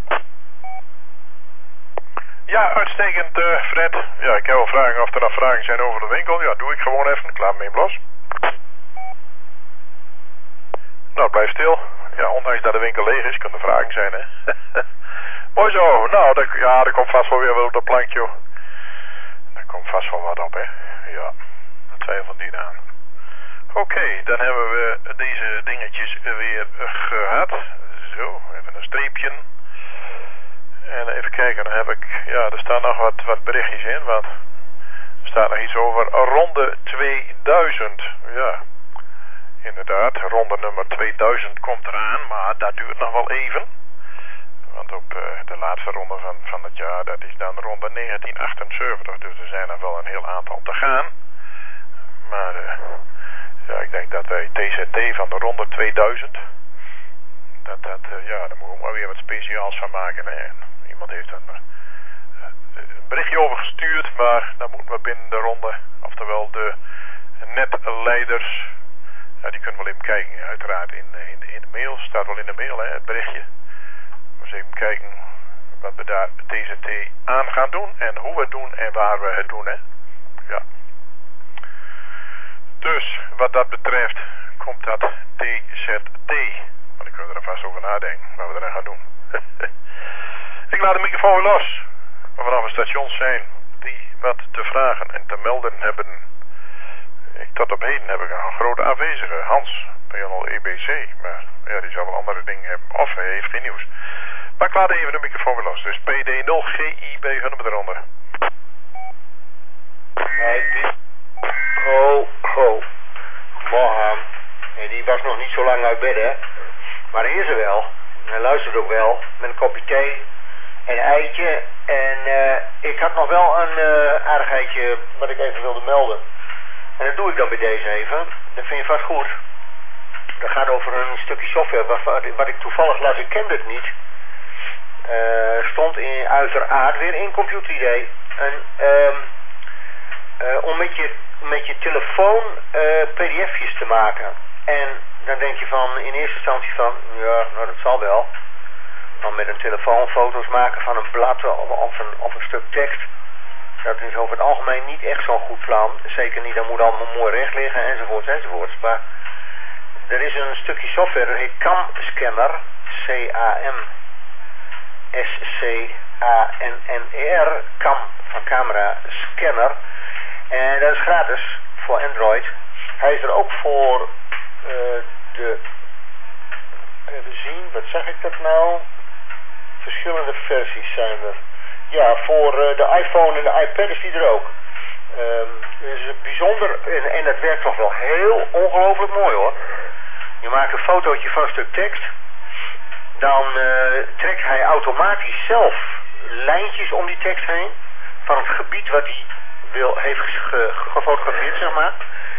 Ja, uitstekend Fred. Ja, ik heb wel vragen of er nog vragen zijn over de winkel. Ja, doe ik gewoon even. Klaar mee los. Nou, Reinoud blijft stil. Ja, ondanks dat de winkel leeg is, kunnen vragen zijn, hè. Mooi zo. Nou, er komt vast wel weer wat op dat plankje, joh. Er komt vast wel wat op, hè. Ja, twijfel niet aan. Oké, dan hebben we deze dingetjes weer gehad. Zo, even een streepje. En even kijken, dan heb ik... Ja, er staan nog wat berichtjes in, want... Er staat nog iets over ronde 2000. Ja, inderdaad, ronde nummer 2000 komt eraan, maar dat duurt nog wel even. Want op de laatste ronde van het jaar, dat is dan ronde 1978. Dus er zijn nog wel een heel aantal te gaan. Maar ja, ik denk dat wij TZT van de ronde 2000... ja, daar moeten we ook maar weer wat speciaals van maken. Hè. Iemand heeft een berichtje over gestuurd, maar dan moeten we binnen de ronde, oftewel de netleiders, ja, die kunnen wel even kijken, uiteraard in de mail, staat wel in de mail, hè, het berichtje. Dus even kijken wat we daar TZT aan gaan doen en hoe we het doen en waar we het doen, hè. Ja. Dus, wat dat betreft, komt dat TZT. Want ik kan er vast over nadenken, wat we eraan gaan doen. Ik laat de microfoon weer los. Vanaf een stations zijn die wat te vragen en te melden hebben. Tot op heden heb ik een grote afwezige, Hans, PNL EBC. Maar ja, die zal wel andere dingen hebben. Of hij heeft geen nieuws. Maar ik laat even de microfoon weer los. Dus PD0GIB gaan we eronder. Mohan. En die was nog niet zo lang uit bed, hè. Maar hij is er wel. Hij luistert ook wel. Met een kopje thee. En een eitje. En ik had nog wel een aardigheidje wat ik even wilde melden. En dat doe ik dan bij deze even. Dat vind je vast goed. Dat gaat over een stukje software wat ik toevallig las. Ik kende het niet. Stond uiteraard weer in Computer ID. Om met je telefoon pdf'jes te maken. En dan denk je van in eerste instantie van, ja, nou dat zal wel. Dan met een telefoon foto's maken van een blad of een stuk tekst. Dat is over het algemeen niet echt zo'n goed plan. Zeker niet, dat moet allemaal mooi recht liggen enzovoorts enzovoorts. Maar er is een stukje software, dat heet CamScanner. C-A-M-S-C-A-N-N-E-R. Cam van camera, scanner. En dat is gratis voor Android. Hij is er ook voor de... Even zien, wat zeg ik dat nou? Verschillende versies zijn er. Ja, voor de iPhone en de iPad is die er ook. Het is bijzonder en het werkt toch wel heel ongelooflijk mooi hoor. Je maakt een fotootje van een stuk tekst. Dan trekt hij automatisch zelf lijntjes om die tekst heen. Van het gebied wat hij heeft gefotografeerd, zeg maar.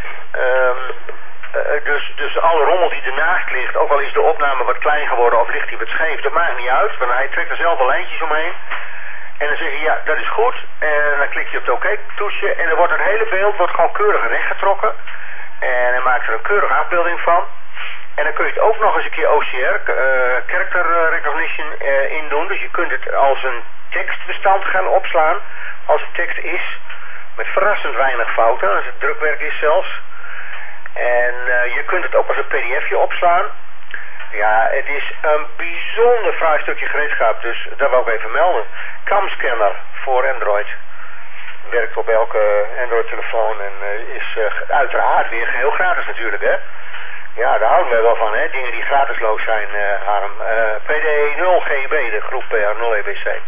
Dus alle rommel die ernaast ligt, ook al is de opname wat klein geworden of ligt hij wat scheef, dat maakt niet uit. Want hij trekt er zelf wel lijntjes omheen. En dan zeg je, ja, dat is goed. En dan klik je op het OK-toetsje en dan wordt het hele beeld gewoon keurig rechtgetrokken. En hij maakt er een keurige afbeelding van. En dan kun je het ook nog eens een keer OCR, Character Recognition, in doen. Dus je kunt het als een tekstbestand gaan opslaan, als het tekst is. Met verrassend weinig fouten, als het drukwerk is zelfs. En je kunt het ook als een pdfje opslaan. Ja, het is een bijzonder fraai stukje gereedschap, dus dat wil ik even melden. CamScanner voor Android. Werkt op elke Android-telefoon en is uiteraard weer geheel gratis natuurlijk, hè. Ja, daar houden wij wel van, hè. Dingen die gratisloos zijn, Harm. PD0GB, de groep PR0EBC.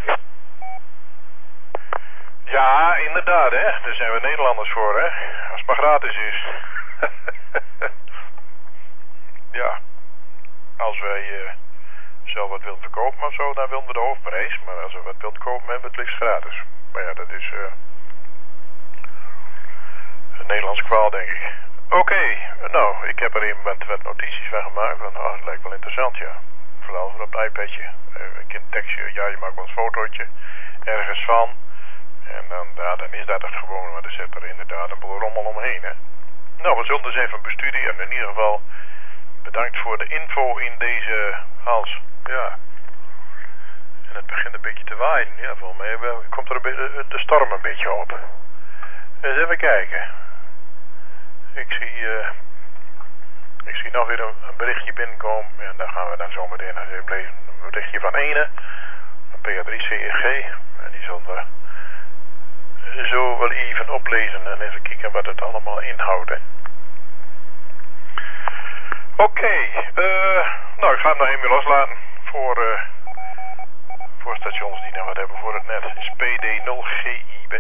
Ja, inderdaad, hè. Daar zijn we Nederlanders voor, hè. Als het maar gratis is. Ja. Als wij zelf wat willen verkopen of zo, dan willen we de hoofdprijs. Maar als we wat willen kopen, hebben we het liefst gratis. Maar ja, dat is een Nederlands kwaal, denk ik. Oké, nou, ik heb er even wat notities van gemaakt. Want, dat lijkt wel interessant, ja. Vooral op het iPadje. Een tekstje, ja, je maakt wel een fotootje ergens van. En dan is dat het gewoon, maar er zit er inderdaad een boel rommel omheen, hè. Nou, we zullen dus even bestuderen. In ieder geval, bedankt voor de info in deze hals. Ja. En het begint een beetje te waaien. Ja, volgens mij komt er de storm een beetje op. Eens even kijken. Ik zie Ik zie nog weer een berichtje binnenkomen en daar gaan we dan zo meteen naar even lezen. Een berichtje van Ene, van PA3CEG. En die zullen we zo wel even oplezen en even kijken wat het allemaal inhoudt. Oké, nou ik ga het nog even loslaten voor stations die nog wat hebben voor het net. Is PD0GIB.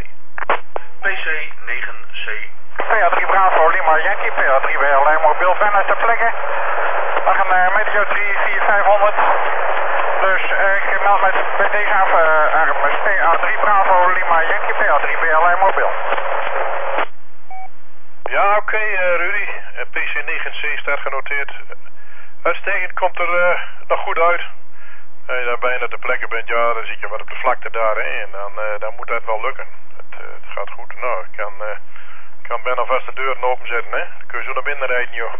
PC9C. PA3 Bravo, Lima Yankee, PA3 BLR, mobiel zijn uit de plekken. We gaan Meteo 34500. Dus ik meld met bij deze af PA3 Bravo, Lima Yankee, PA3 BLR, mobiel. Ja, oké, Rudy. PC9C staat genoteerd. Uitstekend, komt er nog goed uit. Als je daar bijna ter plekke bent, ja, dan zit je wat op de vlakte daar en dan moet dat wel lukken. Het gaat goed. Nou, ik kan bijna vast de deuren openzetten, hè. Dan kun je zo naar binnen rijden, joh.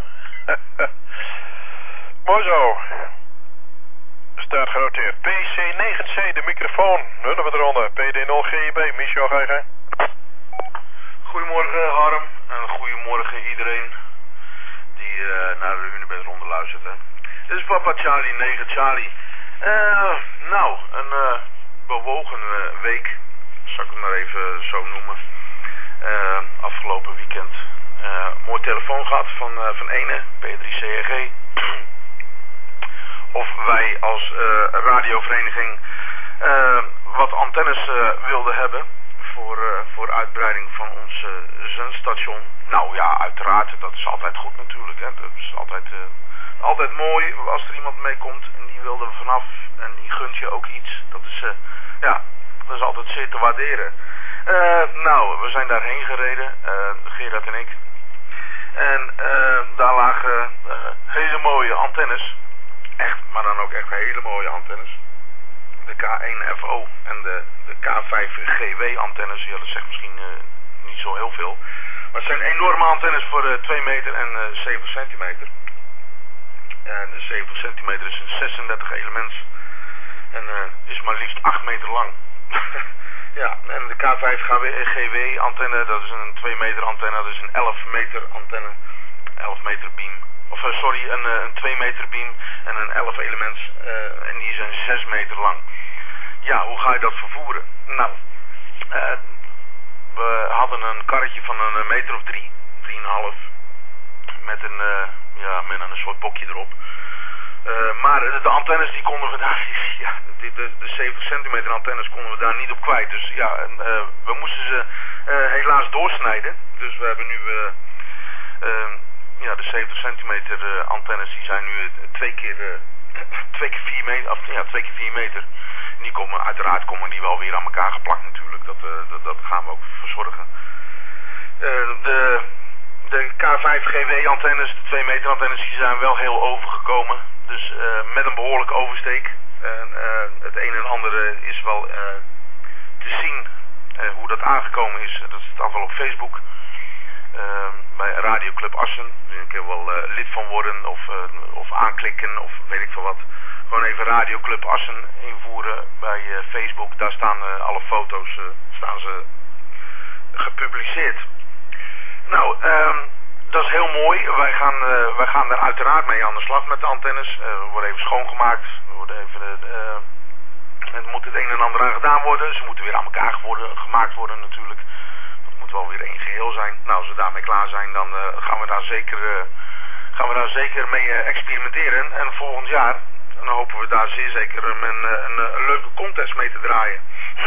Mooi zo. Staat genoteerd. PC9C, de microfoon. Nullen we eronder. PD0GIB, Michel, ga je gang. Goedemorgen Harm en goedemorgen iedereen die naar de Hunebedronde luistert. Hè. Dit is Papa Charlie, 9 Charlie. Nou, een bewogen week, zal ik het maar even zo noemen. Afgelopen weekend. Mooi telefoon gehad van Ene, P3CRG. Of wij als radiovereniging wat antennes wilden hebben voor uitbreiding van ons zendstation. Nou ja, uiteraard, dat is altijd goed natuurlijk. Hè. Dat is altijd mooi als er iemand meekomt en die wilde er vanaf en die gunt je ook iets. Dat is altijd zeer te waarderen. Nou, we zijn daarheen gereden, Gerard en ik. En daar lagen hele mooie antennes. Echt, maar dan ook echt hele mooie antennes. De K1FO en de K5GW antennes. Ja, dat zegt misschien niet zo heel veel. Maar het zijn enorme antennes voor 2 meter en 7 centimeter. En 7 centimeter is een 36 elements. En is maar liefst 8 meter lang. Ja, en de K5GW antenne, dat is een 2 meter antenne, dat is een 11 meter antenne. 11 meter beam. Of sorry, een 2 meter beam en een 11 elements. En die zijn 6 meter lang. Ja, hoe ga je dat vervoeren? Nou, we hadden een karretje van een meter of 3, 3,5. Met een soort bokje erop. Maar de antennes die konden we daar, ja, de 7 centimeter antennes konden we daar niet op kwijt. Dus ja, we moesten ze helaas doorsnijden. Dus we hebben nu de 70 centimeter antennes, die zijn nu 2 keer 4 meter, of ja, 2 keer 4 meter. Die uiteraard komen die wel weer aan elkaar geplakt natuurlijk. Dat gaan we ook verzorgen. De K5GW antennes, de 2 meter antennes, die zijn wel heel overgekomen. Dus met een behoorlijke oversteek. Het een en ander is wel te zien hoe dat aangekomen is. Dat staat wel op Facebook. Bij Radioclub Assen. Daar kun je wel lid van worden of aanklikken of weet ik veel wat. Gewoon even Radioclub Assen invoeren bij Facebook. Daar staan alle foto's staan ze gepubliceerd. Nou, dat is heel mooi. Wij gaan daar uiteraard mee aan de slag met de antennes. Worden even schoongemaakt. Er moet het een en ander aan gedaan worden. Ze moeten weer aan elkaar gemaakt worden natuurlijk. Dat moet wel weer één geheel zijn. Nou, als we daarmee klaar zijn, dan gaan we daar zeker mee experimenteren. En volgend jaar, dan hopen we daar zeer zeker een leuke contest mee te draaien.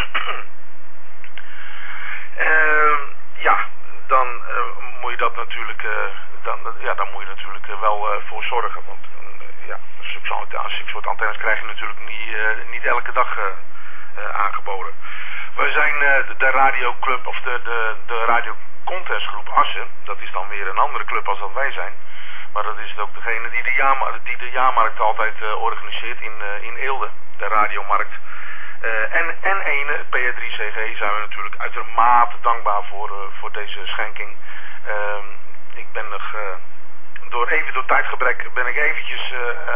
Dan moet je dat natuurlijk, dan moet je natuurlijk wel voor zorgen. Want zulke soort antennes krijg je natuurlijk niet elke dag aangeboden. Wij zijn de radioclub, of de radiocontestgroep Assen. Dat is dan weer een andere club als dat wij zijn. Maar dat is ook degene die de jaarmarkt altijd organiseert in Eelde, de radiomarkt. En ene, PR3CG, zijn we natuurlijk uitermate dankbaar voor deze schenking. Ik ben nog, door tijdgebrek ben ik eventjes,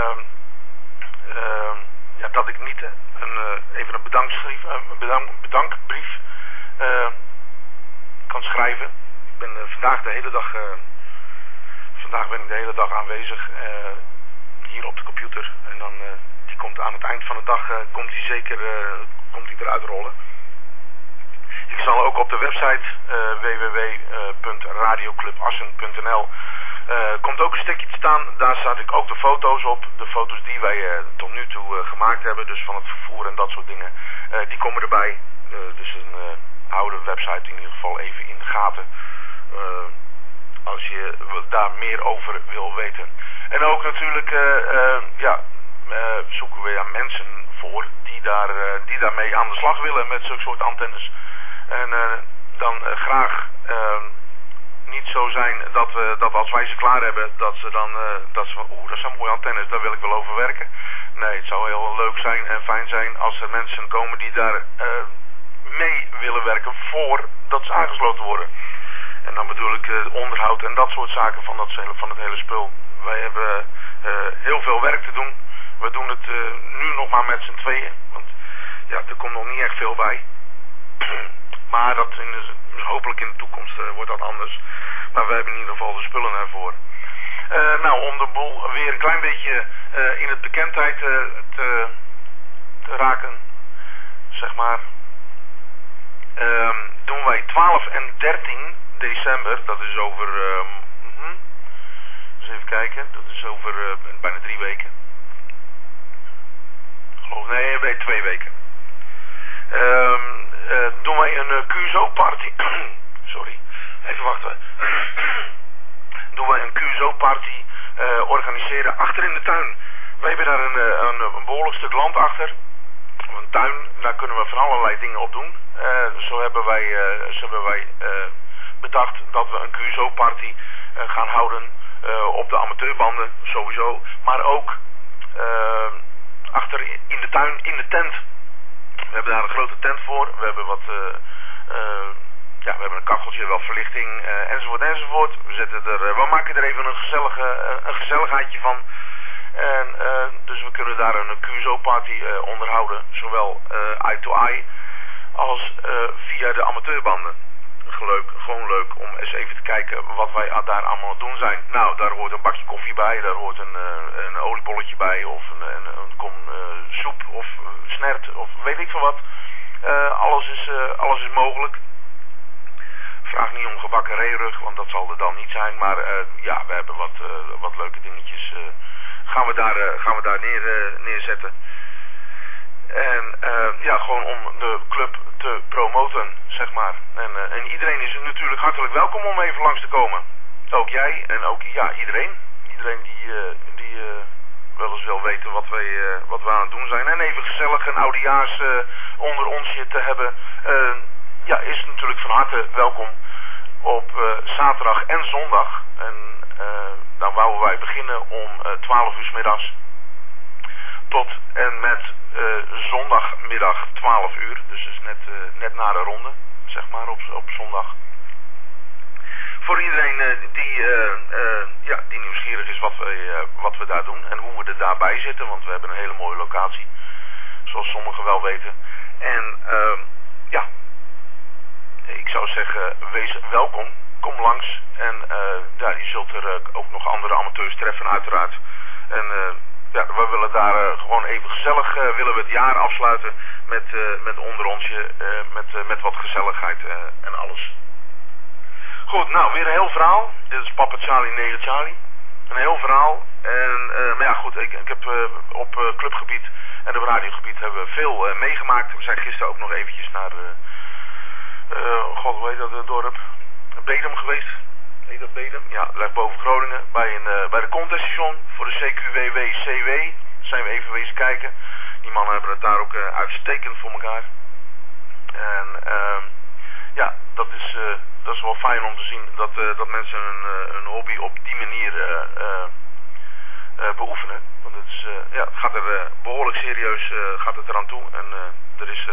dat ik niet even een bedankbrief kan schrijven. Ik ben vandaag de hele dag vandaag ben ik de hele dag aanwezig hier op de computer. En dan die komt aan het eind van de dag komt die zeker eruit rollen. Ik zal ook op de website www.radioclubassen.nl komt ook een stukje te staan. Daar zet ik ook de foto's op. De foto's die wij tot nu toe gemaakt hebben. Dus van het vervoer en dat soort dingen. Die komen erbij. Dus hou de website in ieder geval even in de gaten. Als je daar meer over wil weten. En ook natuurlijk zoeken we mensen voor die daarmee aan de slag willen met zulke soort antennes. En dan graag niet zo zijn dat als wij ze klaar hebben, dat ze van dat zijn mooie antennes, daar wil ik wel over werken. Nee, het zou heel leuk zijn en fijn zijn als er mensen komen die daar mee willen werken voordat ze aangesloten worden. En dan bedoel ik onderhoud en dat soort zaken van het hele spul. Wij hebben heel veel werk te doen. We doen het nu nog maar met z'n tweeën. Want ja, er komt nog niet echt veel bij. Maar hopelijk in de toekomst wordt dat anders. Maar we hebben in ieder geval de spullen ervoor. Om de boel weer een klein beetje in het bekendheid te raken, zeg maar, doen wij 12 en 13 december, dat is over, eens even kijken, dat is over bijna 3 weken. Nee, 2 weken. Doen wij een QSO-party. Sorry, even wachten. Doen wij een QSO-party organiseren achter in de tuin. We hebben daar een behoorlijk stuk land achter. Een tuin, daar kunnen we van allerlei dingen op doen. Zo hebben wij bedacht dat we een QSO-party gaan houden op de amateurbanden, sowieso. Maar ook achter in de tuin, in de tent. We hebben daar een grote tent voor. We hebben we hebben een kacheltje, wel verlichting, enzovoort. We maken er even een gezelligheidje van. En dus we kunnen daar een QSO-party onderhouden. Zowel eye-to-eye als via de amateurbanden. Gewoon leuk om eens even te kijken wat wij daar allemaal aan het doen zijn. Nou, daar hoort een bakje koffie bij, daar hoort een oliebolletje bij, of een kom soep, of snert, of weet ik veel wat. Alles is mogelijk. Vraag niet om gebakken reerug, want dat zal er dan niet zijn. Maar we hebben wat leuke dingetjes. Gaan we daar neerzetten. En gewoon om de club te promoten, zeg maar. En iedereen is natuurlijk hartelijk welkom om even langs te komen. Ook jij en ook iedereen. Iedereen die wel eens wil weten wat we aan het doen zijn. En even gezellig een oudejaars onder onsje te hebben. Is natuurlijk van harte welkom op zaterdag en zondag. En dan wouden wij beginnen om 12 uur 's middags. Tot en met zondagmiddag 12 uur. Dus is net na de ronde, zeg maar, op zondag. Voor iedereen die nieuwsgierig is wat we daar doen en hoe we er daarbij zitten. Want we hebben een hele mooie locatie. Zoals sommigen wel weten. En ik zou zeggen, wees welkom. Kom langs. En je zult er ook nog andere amateurs treffen uiteraard. En we willen daar gewoon even gezellig willen we het jaar afsluiten met onder onsje, met wat gezelligheid en alles. Goed, nou weer een heel verhaal. Dit is Papa Charlie 9 Charlie. Een heel verhaal. En ik heb op clubgebied en op radiogebied hebben we veel meegemaakt. We zijn gisteren ook nog eventjes naar hoe heet dat dorp? Bedum geweest. Heet dat Bedum? Ja, ligt boven Groningen. Bij de conteststation voor de CQWW-CW zijn we even wezen kijken. Die mannen hebben het daar ook uitstekend voor elkaar. En dat is wel fijn om te zien dat mensen een hobby op die manier beoefenen. Want het gaat er behoorlijk serieus gaat het eraan toe. En er is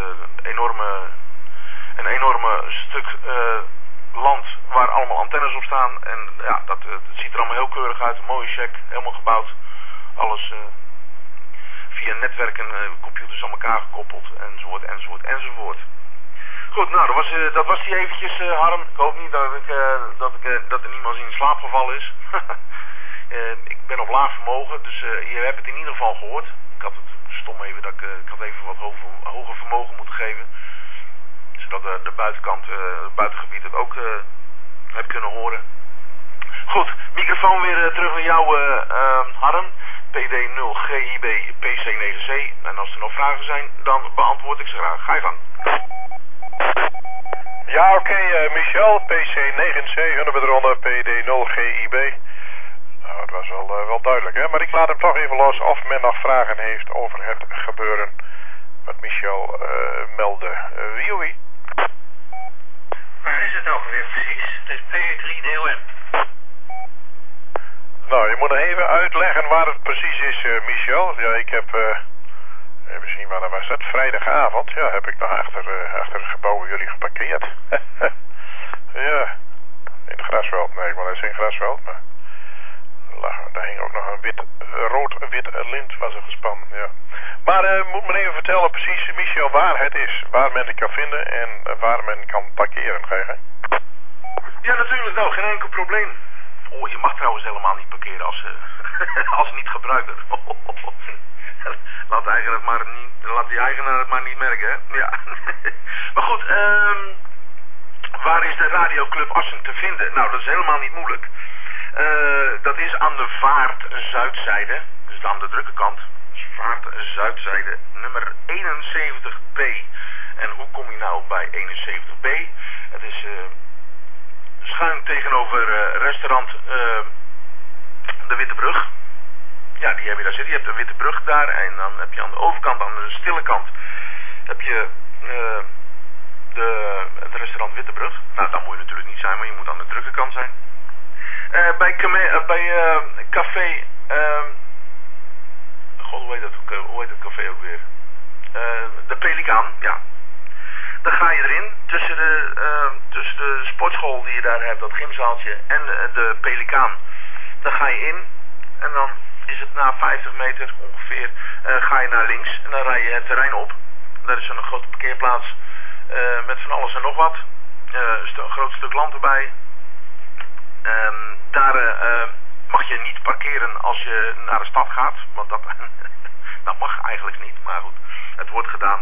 een enorme stuk land waar allemaal antennes op staan. En het ziet er allemaal heel keurig uit. Een mooie check, helemaal gebouwd. Alles via netwerken, computers aan elkaar gekoppeld, enzovoort. Goed, nou, dat was die eventjes, Harm. Ik hoop niet dat er niemand in slaap gevallen is. Ik ben op laag vermogen, dus je hebt het in ieder geval gehoord. Ik had het stom even dat ik had even wat hoger vermogen moeten geven. Zodat de buitenkant, het buitengebied het ook heb kunnen horen. Goed, microfoon weer terug naar jou, Harm. PD0GIB PC9C. En als er nog vragen zijn, dan beantwoord ik ze graag. Ga je gang. Ja, oké, Michel, PC9C, Hunebedronde, PD0GIB. Nou, het was wel duidelijk, hè? Maar ik laat hem toch even los of men nog vragen heeft over het gebeuren wat Michel meldde. Wie? Waar is het nou weer precies? Het is P3DLM. Nou, je moet nog even uitleggen waar het precies is, Michel. Ja, ik heb... even zien, waar was het? Vrijdagavond, ja, heb ik nog achter het gebouw bij jullie geparkeerd. Ja, in het grasveld. Nee, maar dat is geen grasveld, maar... Daar hing ook nog een rood-wit lint was er gespannen, ja. Maar moet me even vertellen precies, Michel, waar het is. Waar men het kan vinden en waar men kan parkeren, krijgen. Ja, natuurlijk, nou, geen enkel probleem. Oh, je mag trouwens helemaal niet parkeren als niet gebruiker. Laat die eigenaar het maar niet merken, hè. Ja. Maar goed, waar is de radioclub Assen te vinden? Nou, dat is helemaal niet moeilijk. Dat is aan de vaart zuidzijde, dus aan de drukke kant. Dus vaart zuidzijde, nummer 71B. En hoe kom je nou bij 71B? Het is schuin tegenover restaurant de Witte Brug. Ja, die heb je daar zitten. Je hebt de Witte Brug daar en dan heb je aan de overkant, aan de stille kant, heb je het restaurant Witte Brug. Nou, dat moet je natuurlijk niet zijn, maar je moet aan de drukke kant zijn. Bij café, god, hoe heet dat café ook weer? De Pelikaan, ja. Dan ga je erin, tussen de sportschool die je daar hebt, dat gymzaaltje, en de Pelikaan. Dan ga je in, en dan is het na 50 meter ongeveer, ga je naar links, en dan rij je het terrein op. Daar is een grote parkeerplaats, met van alles en nog wat. Een groot stuk land erbij. Daar mag je niet parkeren als je naar de stad gaat, want dat mag eigenlijk niet, maar goed, het wordt gedaan.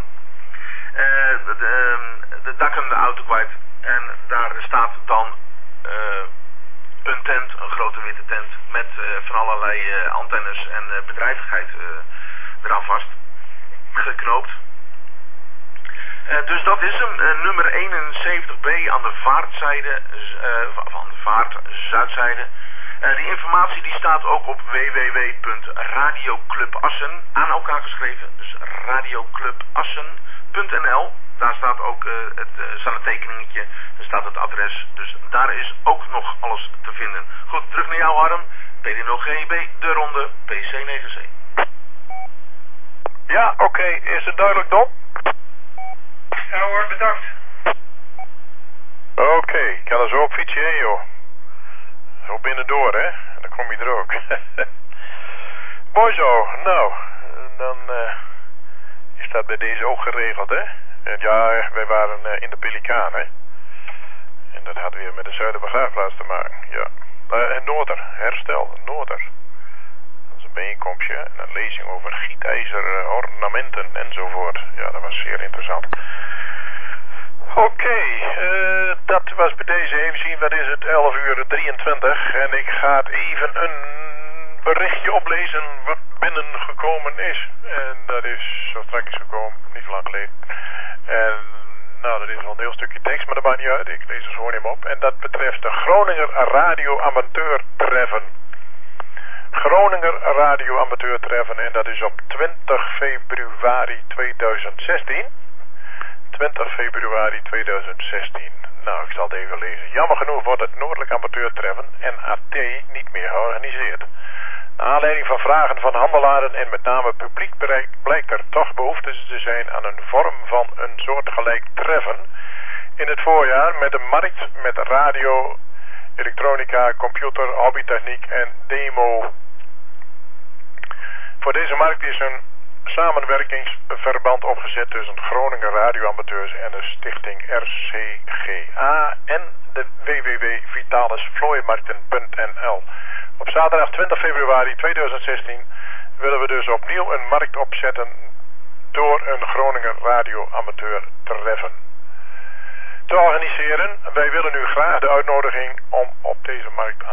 Daar kunnen de auto kwijt en daar staat dan een tent, een grote witte tent met van allerlei antennes en bedrijvigheid eraan vast, geknoopt. Dus dat is hem, nummer 71B aan de vaartzijde, van de vaart zuidzijde. Die informatie die staat ook op www.radioclubassen, aan elkaar geschreven, dus radioclubassen.nl. Daar staat ook staat een tekeningetje, daar staat het adres, dus daar is ook nog alles te vinden. Goed, terug naar jou, Harm. PD0GIB, de ronde, PC9C. Ja, oké, is het duidelijk, Don? Ja hoor, bedankt. Oké, ik kan er zo op fietsen heen, joh. Zo binnendoor, hè? Dan kom je er ook. Mooi zo. Nou, dan is dat bij deze ook geregeld, hè? En ja, wij waren in de Pelikaan, hè? En dat had weer met de Zuiderbegraafplaats te maken, ja. Noorder, herstel, Noorder. Dat is een bijeenkomstje en een lezing over gietijzer, ornamenten enzovoort. Ja, dat was zeer interessant. Oké, dat was bij deze even zien, wat is het, 11:23 en ik ga even een berichtje oplezen wat binnengekomen is. En dat is zo straks gekomen, niet lang geleden. En nou, dat is al een heel stukje tekst, maar dat maakt niet uit, ik lees er gewoon hem op. En dat betreft de Groninger Radio Amateur Treffen. Groninger Radio Amateur Treffen en dat is op 20 februari 2016. 20 februari 2016. Nou, ik zal het even lezen. Jammer genoeg wordt het Noordelijk Amateurtreffen NAT niet meer georganiseerd. Naar aanleiding van vragen van handelaren en met name publiek blijkt er toch behoefte te zijn aan een vorm van een soortgelijk treffen in het voorjaar met een markt met radio, elektronica, computer, hobbytechniek en demo. Voor deze markt is een samenwerkingsverband opgezet tussen Groningen radioamateurs en de stichting RCGA en de www.vitalisvlooimarkten.nl. Op zaterdag 20 februari 2016 willen we dus opnieuw een markt opzetten door een Groninger radioamateur te treffen. Te organiseren, wij willen u graag de uitnodiging om op deze markt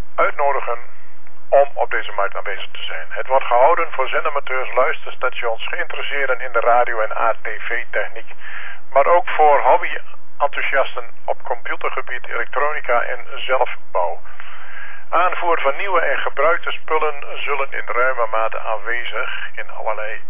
aanwezig te zijn. Het wordt gehouden voor zendamateurs, luisterstations, geïnteresseerden in de radio- en ATV-techniek, maar ook voor hobby-enthousiasten op computergebied, elektronica en zelfbouw. Aanvoer van nieuwe en gebruikte spullen zullen in ruime mate aanwezig in allerlei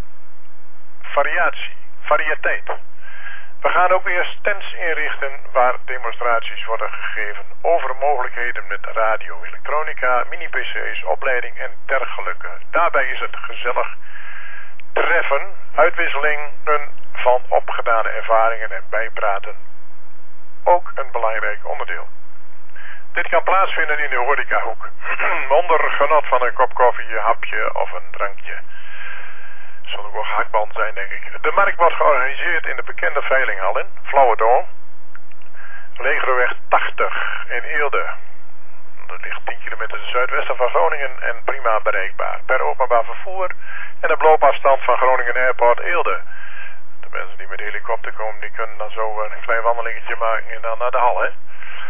variëteit. We gaan ook weer stands inrichten waar demonstraties worden gegeven over mogelijkheden met radio, elektronica, mini-pc's, opleiding en dergelijke. Daarbij is het gezellig treffen, uitwisselingen van opgedane ervaringen en bijpraten ook een belangrijk onderdeel. Dit kan plaatsvinden in de horecahoek, onder genot van een kop koffie, een hapje of een drankje. Zal ook wel gehaktband zijn, denk ik. De markt wordt georganiseerd in de bekende veilinghal in Flauwedam, Legerweg 80 in Eelde. Dat ligt 10 kilometer ten zuidwesten van Groningen en prima bereikbaar. Per openbaar vervoer en op loopafstand van Groningen Airport Eelde. De mensen die met de helikopter komen, die kunnen dan zo een klein wandelingetje maken en dan naar de hal, hè.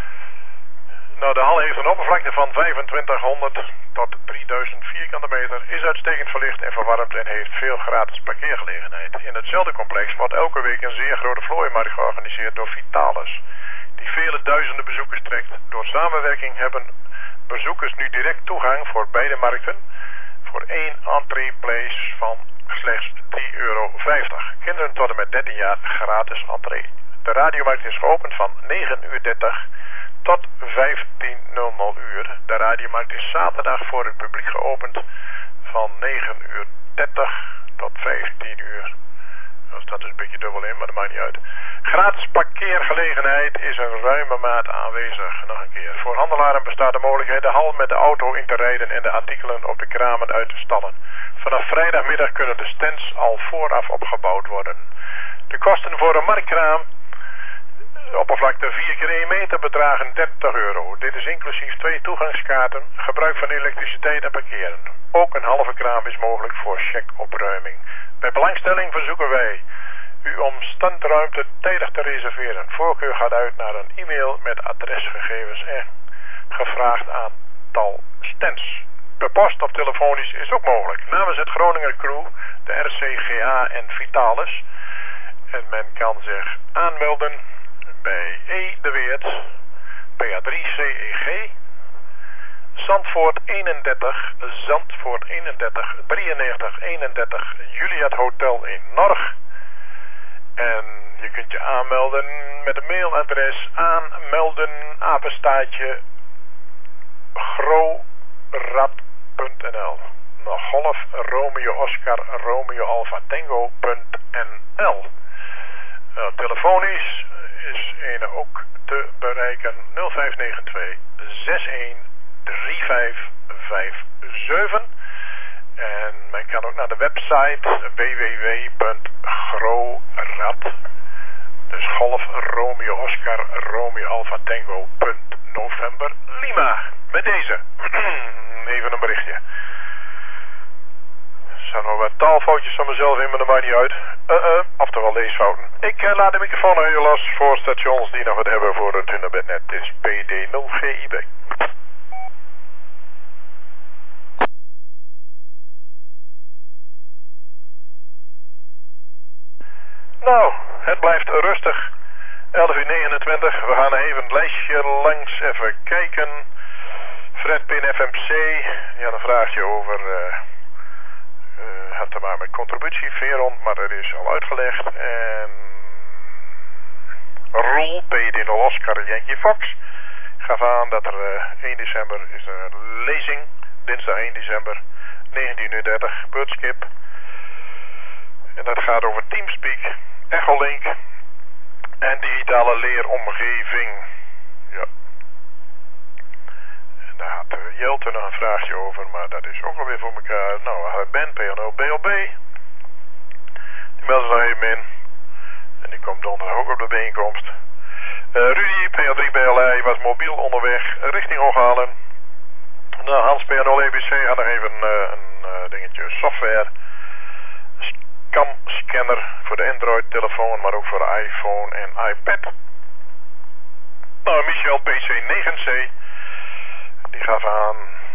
Nou, de hal heeft een oppervlakte van 2500 tot 3000 vierkante meter, is uitstekend verlicht en verwarmd en heeft veel gratis parkeergelegenheid. In hetzelfde complex wordt elke week een zeer grote vlooimarkt georganiseerd door Vitalis, die vele duizenden bezoekers trekt. Door samenwerking hebben bezoekers nu direct toegang voor beide markten voor 1 entree-place van slechts €3,50. Kinderen tot en met 13 jaar gratis entree. De radiomarkt is geopend van 9:30 tot 15:00. De radiomarkt is zaterdag voor het publiek geopend van 9:30 tot 15:00. Dat staat dus een beetje dubbel in, maar dat maakt niet uit. Gratis parkeergelegenheid is in ruime maat aanwezig. Nog een keer. Voor handelaren bestaat de mogelijkheid de hal met de auto in te rijden en de artikelen op de kramen uit te stallen. Vanaf vrijdagmiddag kunnen de stands al vooraf opgebouwd worden. De kosten voor een marktkraam, oppervlakte 4 keer 1 meter, bedragen €30. Dit is inclusief 2 toegangskaarten, gebruik van elektriciteit en parkeren. Ook een halve kraam is mogelijk voor checkopruiming. Bij belangstelling verzoeken wij u om standruimte tijdig te reserveren. Voorkeur gaat uit naar een e-mail met adresgegevens en gevraagd aantal stands. Per post of telefonisch is ook mogelijk. Namens het Groninger Crew, de RCGA en Vitalis. En men kan zich aanmelden bij E. de Weert, PA3CEG, Zandvoort 31, 93 31, Juliet Hotel in Norg. En je kunt je aanmelden met een mailadres aanmelden@grorat.nl. Golf Romeo Oscar Romeo Alpha Tango.nl. Telefonisch is ene ook te bereiken 0592 613557. En men kan ook naar de website www.grorat, dus Golf Romeo Oscar Romeo Alpha Tango.November Lima. Met deze even een berichtje. Er staan nog wat taalfoutjes van mezelf in, maar dat maakt niet uit. Oftewel leesfouten. Ik laat de microfoon aan u los voor stations die nog wat hebben voor het Hunebednet. Dit is PD0GIB. Nou, het blijft rustig. 11:29. We gaan even het lijstje langs even kijken. Fred Pin FMC. Ja, dan vraag je over... had te maken met contributie, Veron, maar dat is al uitgelegd. En Roel, PD0 Oscar Yankee Fox, gaf aan dat er 1 december is een lezing, dinsdag 1 december, 19:30, Birdskip. En dat gaat over Teamspeak, Echolink en digitale leeromgeving. Ja. Daar had Jelte nog een vraagje over, maar dat is ook alweer voor elkaar. Nou, Ben, PNO, BLB. Die meldt zich nog even in. En die komt donderdag ook op de bijeenkomst. Rudy, PA3BLI, was mobiel onderweg richting Hooghalen. Nou, Hans PA0 EBC had nog even een dingetje software. Cam-scanner voor de Android-telefoon, maar ook voor de iPhone en iPad. Nou, Michel PC9C, die gaf aan,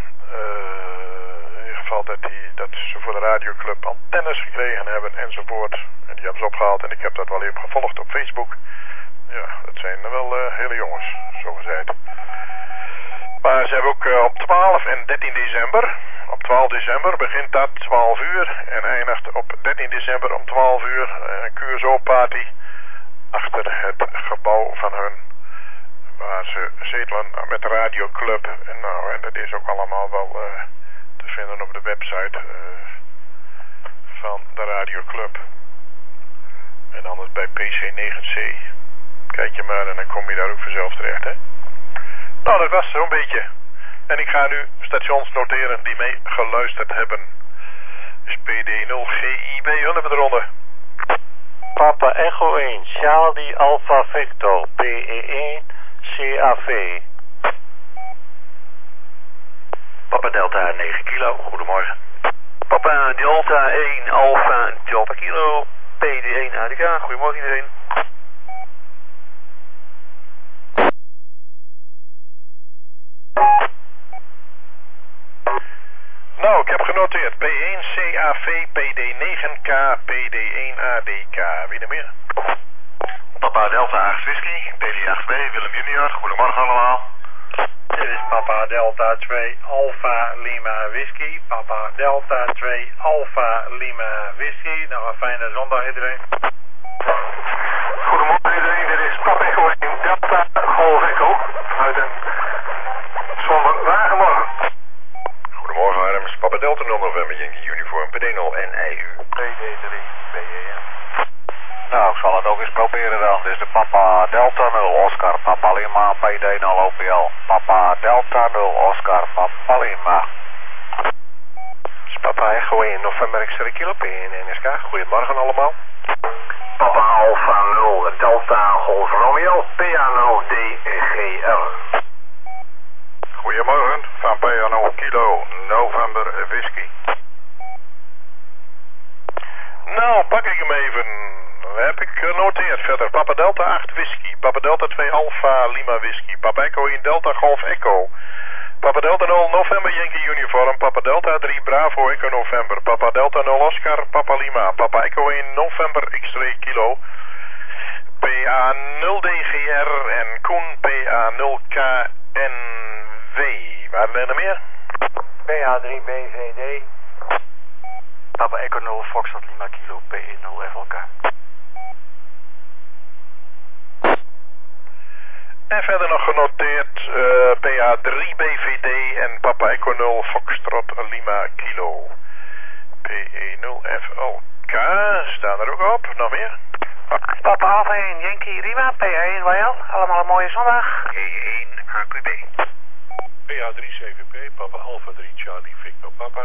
in ieder geval dat ze voor de radioclub antennes gekregen hebben enzovoort. En die hebben ze opgehaald en ik heb dat wel even gevolgd op Facebook. Ja, dat zijn wel hele jongens, zo gezegd. Maar ze hebben ook op 12 en 13 december, op 12 december begint dat 12 uur en eindigt op 13 december om 12 uur een QSO-party achter het gebouw van hun, waar ze zetelen met de radioclub. En dat is ook allemaal wel te vinden op de website van de radioclub. En anders bij PC9C. Kijk je maar en dan kom je daar ook vanzelf terecht, hè. Nou, dat was zo'n beetje. En ik ga nu stations noteren die mee geluisterd hebben. Dus PD0GIB, hun hebben eronder. Papa Echo 1, Charlie Alpha Victor, PE1, CAV. Papa Delta 9 kilo, goedemorgen. Papa Delta 1 Alpha Delta kilo, PD1 ADK, goedemorgen iedereen. Nou, ik heb genoteerd. P1 CAV, PD9K, PD1 ADK. Wie er meer? Papa Delta 8 Whisky, PD8B, Willem Junior, goedemorgen allemaal. Dit is Papa Delta 2 Alpha Lima Whisky. Papa Delta 2 Alpha Lima Whisky. Nog een fijne zondag iedereen. Goedemorgen iedereen, dit is Papa Echo 1 Delta Golf Echo uit een zondag wagenmorgen. Goedemorgen Arms, Papa Delta 0 November Yankee Uniform, PD0 en EU. PD3 BEM. Nou, ik zal het ook eens proberen dan. Dit is de Papa Delta 0 Oscar Papa Lima PD0 OPL. Papa Delta 0 Oscar Papa Lima. Dus Papa Echo 1 November X-ray Kilo P1 NSK. Goedemorgen allemaal. Papa Alpha 0 Delta Golf Romeo PA0 DGR. Goedemorgen, van PA0 Kilo November Whisky. Nou, pak ik hem even. Heb ik genoteerd verder. Papa Delta 8 Whisky. Papa Delta 2 Alpha Lima Whisky. Papa Echo 1 Delta Golf Echo. Papa Delta 0 November Yankee Uniform. Papa Delta 3 Bravo Echo November. Papa Delta 0 Oscar Papa Lima. Papa Echo 1 November X-ray Kilo. PA0 DGR en Koen PA0 KNW. Waren er nog meer? PA3 BVD. Papa Echo 0 Foxtrot Lima Kilo PE0 FLK. En verder nog genoteerd PA3 BVD en Papa Echo 0 Foxtrot Lima Kilo. PE0 FLK staan er ook op. Nog meer? Papa Alpha 1 Yankee Rima, PA1 YL. Allemaal een mooie zondag. PE1 AQB. PA3 CVP, Papa Alpha 3 Charlie Victor Papa.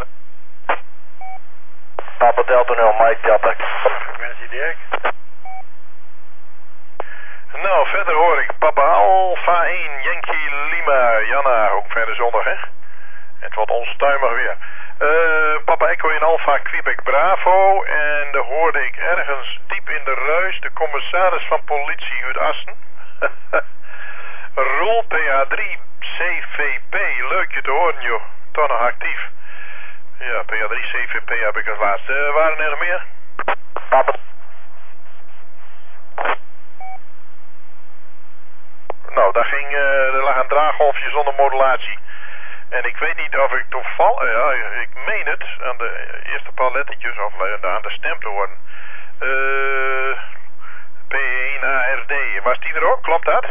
Papa Delta 0 Mike Delta. Frequentie Dirk. Nou, verder hoor ik Papa Alpha 1 Yankee Lima. Janna, ook verder zondag, hè? Het wordt onstuimig weer. Papa Echo in Alpha Quebec Bravo. En daar hoorde ik ergens diep in de ruis de commissaris van politie uit Assen. Roel PA3 CVP. Leuk je te horen, joh. Toch nog actief. Ja, PA3 CVP heb ik als laatste. Waren er nog meer? Papa. Nou, er lag een draaggolfje zonder modulatie. En ik weet niet of ik toevallig, ja, ik meen het, aan de eerste paar lettertjes, of aan de stem te horen. P1 ARD, was die er ook? Klopt dat?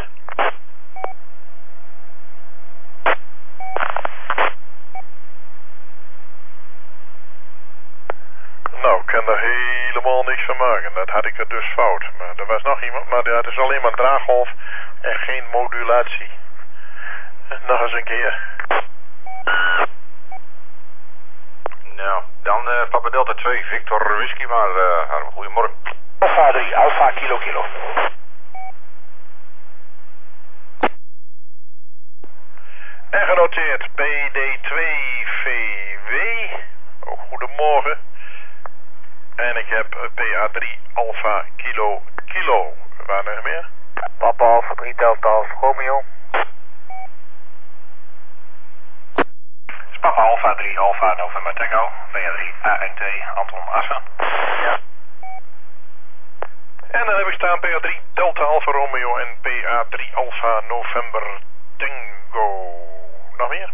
Nou, ik kan er helemaal niks van maken. Dat had ik er dus fout. Maar er was nog iemand, maar dat is alleen maar draaggolf en geen modulatie. Nog eens een keer. Nou, dan Papa Delta 2, Victor Whisky, maar goedemorgen. Alfa 3, Alfa Kilo Kilo. En genoteerd PD2VW. Oh, goedemorgen. En ik heb PA3 Alfa Kilo Kilo. Waar nog meer? Papa Alfa 3 Delta Alfa Romeo. Papa Alfa 3 Alfa November Tango, PA3 ANT Anton Assen. Ja. En dan heb ik staan PA3 Delta Alfa Romeo en PA3 Alfa November Tango. Nog meer?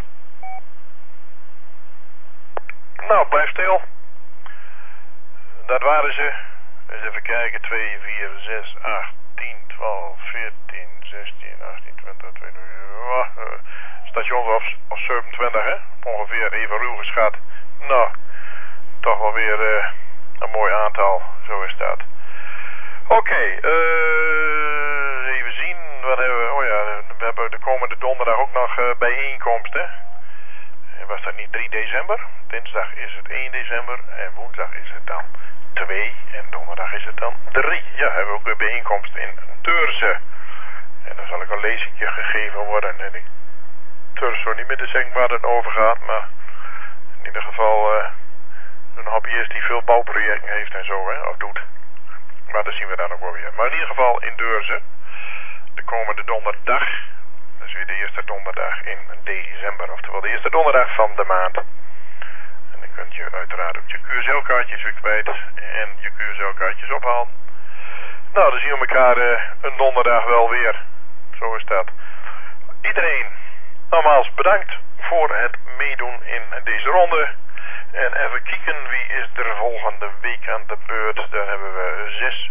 Nou, blijf stil. Dat waren ze. Eens even kijken. 2, 4, 6, 8, 10, 12, 14, 16, 18, 20, 22... stations of 27, hè? Ongeveer even ruw geschat. Nou, toch wel weer een mooi aantal. Zo is dat. Oké, even zien. Wat hebben we? Oh ja, we hebben de komende donderdag ook nog bijeenkomsten. Was dat niet 3 december? Dinsdag is het 1 december en woensdag is het dan 2 en donderdag is het dan 3. Ja, hebben we ook een bijeenkomst in Deurzen. En dan zal ik een lezingje gegeven worden. En ik durf zo niet meer te zeggen waar het over gaat, maar in ieder geval een hobbyist die veel bouwprojecten heeft en zo, hè, of doet. Maar dat zien we dan ook wel weer. Maar in ieder geval in Deurzen, de komende donderdag, dat is weer de eerste donderdag in december, oftewel de eerste donderdag van de maand. En dan kunt je uiteraard ook je QSL-kaartjes weer kwijt en je QSL-kaartjes ophalen. Nou, dan zien we elkaar een donderdag wel weer. Zo is dat. Iedereen, nogmaals bedankt voor het meedoen in deze ronde. En even kijken, wie is er volgende week aan de beurt? Dan hebben we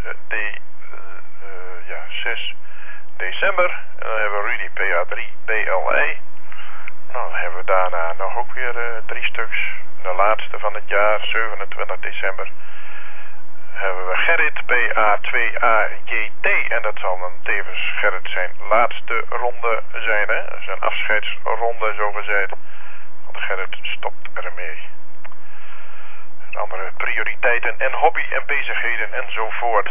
6 december. En dan hebben we Rudy PA3 BLE. Nou, dan hebben we daarna nog ook weer 3 stuks. De laatste van het jaar, 27 december. Hebben we Gerrit PA2AJT. En dat zal dan tevens Gerrit zijn laatste ronde zijn, hè? Zijn afscheidsronde, zo gezegd. Want Gerrit stopt ermee. Andere prioriteiten en hobby en bezigheden enzovoort.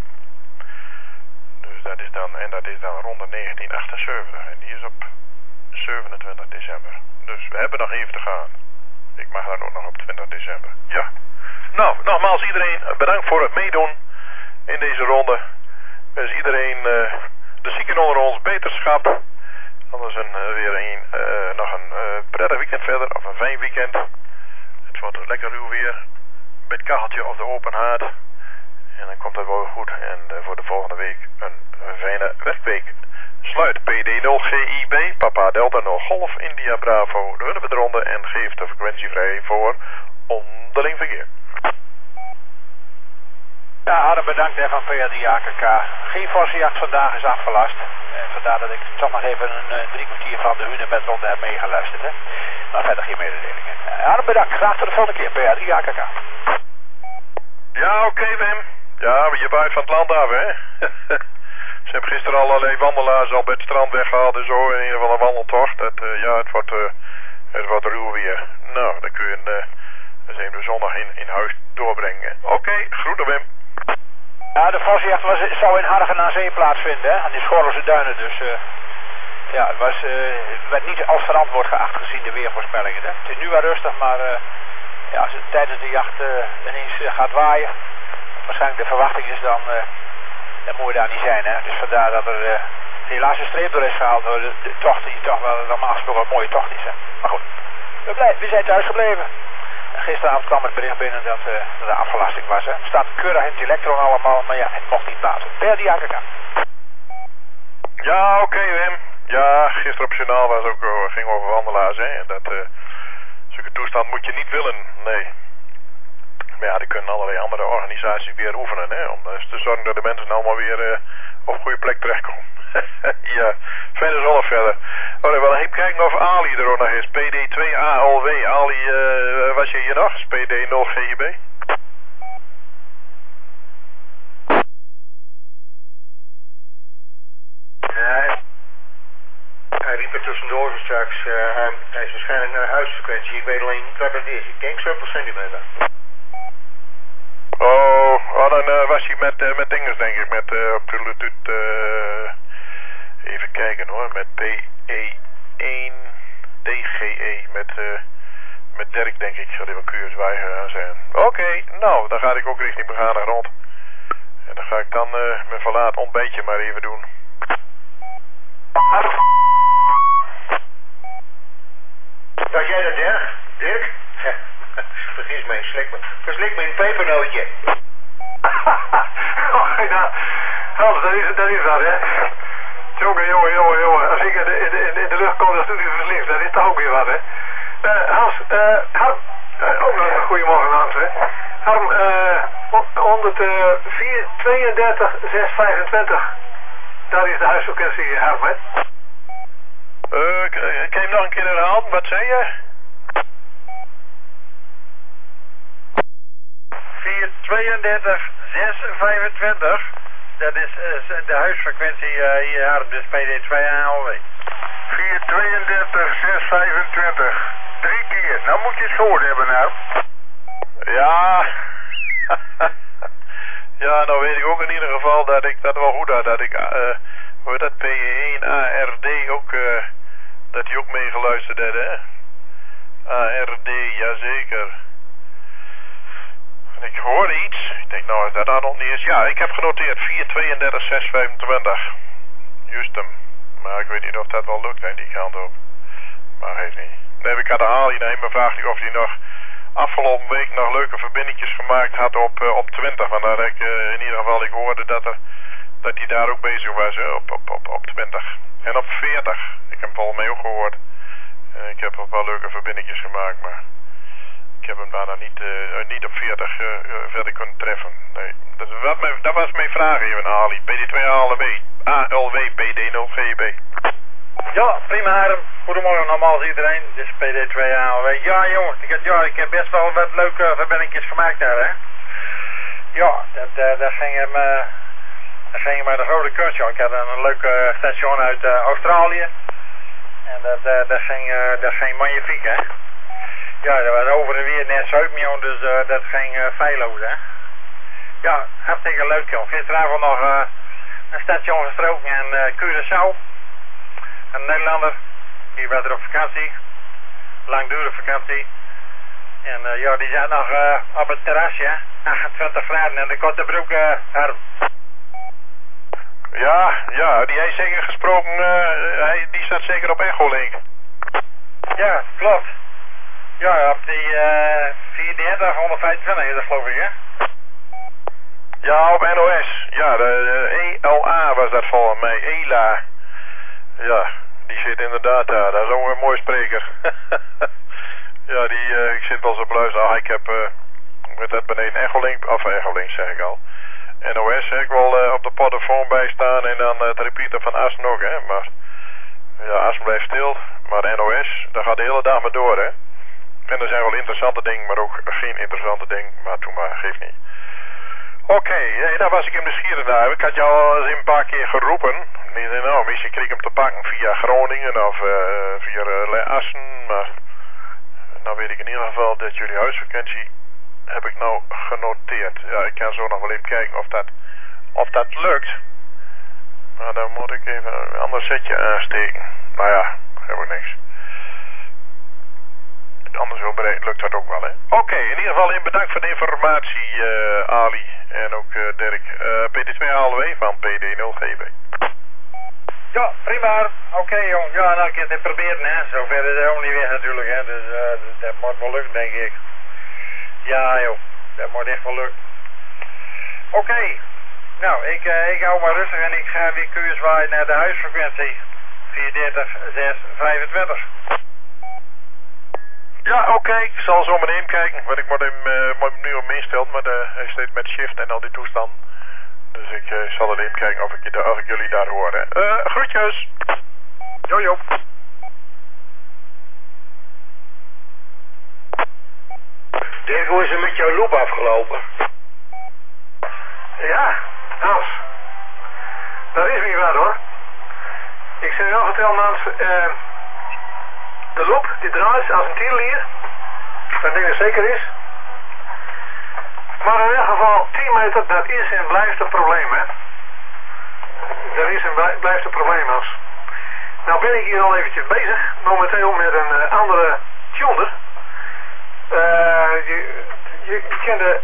Dus dat is dan ronde 1978 en die is op 27 december. Dus we hebben nog even te gaan. Ik mag dan ook nog op 20 december. Ja. Nou, nogmaals iedereen bedankt voor het meedoen in deze ronde. Dus iedereen, de zieken onder ons, beterschap. Anders nog een prettig weekend verder of een fijn weekend. Het wordt lekker ruw weer. Met het kacheltje of de open haard. En dan komt het wel goed. En voor de volgende week een fijne werkweek. Sluit PD0GIB, Papa Delta 0 Golf, India Bravo, de Hunnevenronde en geeft de frequentie vrij voor onderling verkeer. Ja, hartelijk bedankt van PA3 AKK. Geen Vossenjacht vandaag is afgelast. En vandaar dat ik toch nog even een 3 kwartier van de Hunebedronde heb meegeluisterd. Hè. Maar verder geen mededelingen. Hartelijk bedankt. Graag tot de volgende keer. PA3 AKK. Ja, oké, Wim. Ja, je waait van het land af, hè. Ze hebben gisteren allerlei wandelaars al bij het strand weggehaald en zo. In ieder geval een wandeltocht. Het wordt ruw weer. Nou, dan kun je de zondag in huis doorbrengen. Oké, groeten, Wim. Ja, de Vossenjacht zou in Hargen aan zee plaatsvinden, hè. Aan die Schorrelse duinen, dus... ja, het werd niet als verantwoord geacht gezien de weervoorspellingen. Hè. Het is nu wel rustig, maar ja, als het tijdens de jacht ineens gaat waaien, waarschijnlijk de verwachting is dan moet je daar niet zijn. Hè. Dus vandaar dat er helaas een streep door is gehaald door de tocht die toch wel normaal gesproken een mooie tocht is. Hè. Maar goed, we zijn thuis gebleven. En gisteravond kwam het bericht binnen dat er afgelasting was. Hè. Het staat keurig in het elektron allemaal, maar ja, het mocht niet plaatsen. PA3 AKK. Ja, oké, Wim. Ja, gisteren op het journaal was ook, ging over wandelaars, hè. En zulke toestand moet je niet willen, nee. Maar ja, die kunnen allerlei andere organisaties weer oefenen, hè. Om te zorgen dat de mensen allemaal weer op goede plek terechtkomen. Ja, fijne zondag verder. Oh, dan wel even kijken of Ali er ook nog is. PD2ALW. Ali, was je hier nog? PD0GIB? Hij riep er tussendoor zo straks. Hij is waarschijnlijk naar huisfrequentie. Ik weet alleen niet wat het is. Ik denk 70 centimeter. Oh, dan was hij met dinges, denk ik. Met even kijken hoor. Met PE1 DGE. Met Dirk, denk ik. Zal hij wel QSY zijn. Oké, nou, dan ga ik ook richting begane grond. En dan ga ik dan mijn verlaat ontbijtje maar even doen. Was jij dat, Dirk? Dirk? Vergis me, verslik me een pepernootje. Oh, nou, Hans, dat is dat, hè. Jongen. Als ik in de lucht kom, dan doet hij verslikt. Dat is toch ook weer wat, hè. Hans, Harm. Goedemorgen, Hans, hè. Harm, 104 32 625. Dat is de huisfrequentie, Harm, hè. Kan je hem nog een keer herhalen? Wat zei je? 432 625. Dat is de huisfrequentie hier, Harm, dus PD2 AOW. 432 625. 3 keer. Nou moet je het gehoord hebben, nou. Ja. Ja, nou weet ik ook in ieder geval dat ik dat wel goed had. Dat ik, hoe heet dat, PE1 ARD ook, dat die ook meegeluisterd had, hè? ARD, jazeker. En ik hoorde iets. Ik denk, nou, als dat dan nog niet is. Ja, ik heb genoteerd 432 625. Juist hem. Maar ik weet niet of dat wel lukt, hè, die kant op. Maar geeft niet. Nee, ik had de Ali naar hem gevraagd of hij nog afgelopen week nog leuke verbindingjes gemaakt had op 20. Want daar ik in ieder geval, ik hoorde dat hij daar ook bezig was, hè, op 20. En op 40. Ik heb hem volgens mij ook gehoord. En ik heb ook wel leuke verbindingjes gemaakt, maar ik heb hem daarna niet op 40 verder kunnen treffen. Nee, dat was mijn vraag even, Ali. PD2 ALW, PD0GB. Ja, prima, Harm. Goedemorgen nogmaals iedereen. Dit is PD2 AOW. Ja, jongens, ik heb best wel wat leuke verbindingjes gemaakt daar, hè. Ja, dat ging maar de grote kunst, joh. Ik had een leuk station uit Australië. En dat ging magnifiek, hè. Ja, dat was over en weer net Zuid-Miljoen, dus dat ging feilloos, hè. Ja, hartstikke leuk, joh. Gisteravond nog een station gesproken in Curaçao. Een Nederlander, die was er op vakantie, langdurige vakantie. En ja, die zat nog op het terrasje, 28 graden en de korte broek, Harm. Ja, die heeft zeker gesproken, die staat zeker op Echolink. Ja, klopt. Ja, op die 430, 125 is dat, geloof ik, hè? Ja, op NOS. Ja, de ELA was dat volgens mij, ELA. Ja, die zit inderdaad daar. Dat is ook een mooi spreker. Ja, ik zit wel zo beluisteren. Ik heb met dat beneden Echolink zeg ik al. NOS heb ik wel op de portofoon bij staan en dan het repeater van Assen ook, hè. Maar ja, Assen blijft stil. Maar NOS, dat gaat de hele dag maar door, hè. En er zijn wel interessante dingen, maar ook geen interessante dingen. Maar toen maar, geeft niet. Oké, daar was ik in de Schieren daar. Ik had jou al eens een paar keer geroepen. Nou, misschien kreeg ik hem te pakken via Groningen of via Assen. Maar nou weet ik in ieder geval dat jullie huisvakantie heb ik nou genoteerd. Ja, ik kan zo nog wel even kijken of dat lukt. Maar dan moet ik even een ander setje aansteken. Nou ja, heb ik niks. Anders lukt dat ook wel, hè. Oké, in ieder geval bedankt voor de informatie, Ali en ook Dirk. PD2 ALW van PD0GB. Ja, prima. Oké, jong. Ja, nou, ik heb het proberen, hè. Zover is het ook niet weer natuurlijk, hè. Dus dat moet wel lukken, denk ik. Ja, joh. Dat moet echt wel lukken. Oké. Nou, ik hou maar rustig en ik ga weer QSY naar de huisfrequentie. 430 625. Ja, oké. Ik zal zo meteen kijken. Want ik moet hem nu op instellen, maar hij staat met shift en al die toestanden. Dus ik zal er even kijken of ik jullie daar hoor. Groetjes. Jo. Dirk, hoe is het met jouw loop afgelopen? Ja, Hans. Dat is niet waar, hoor. Ik zei wel verteld, Mans, de loop die draait als een tierlier. Dat ding er zeker is. Maar in ieder geval, 10 meter, dat is en blijft een probleem, hè. Dat is en blijft een probleem, Mans. Nou ben ik hier al eventjes bezig, momenteel met een andere tuner. Je kent de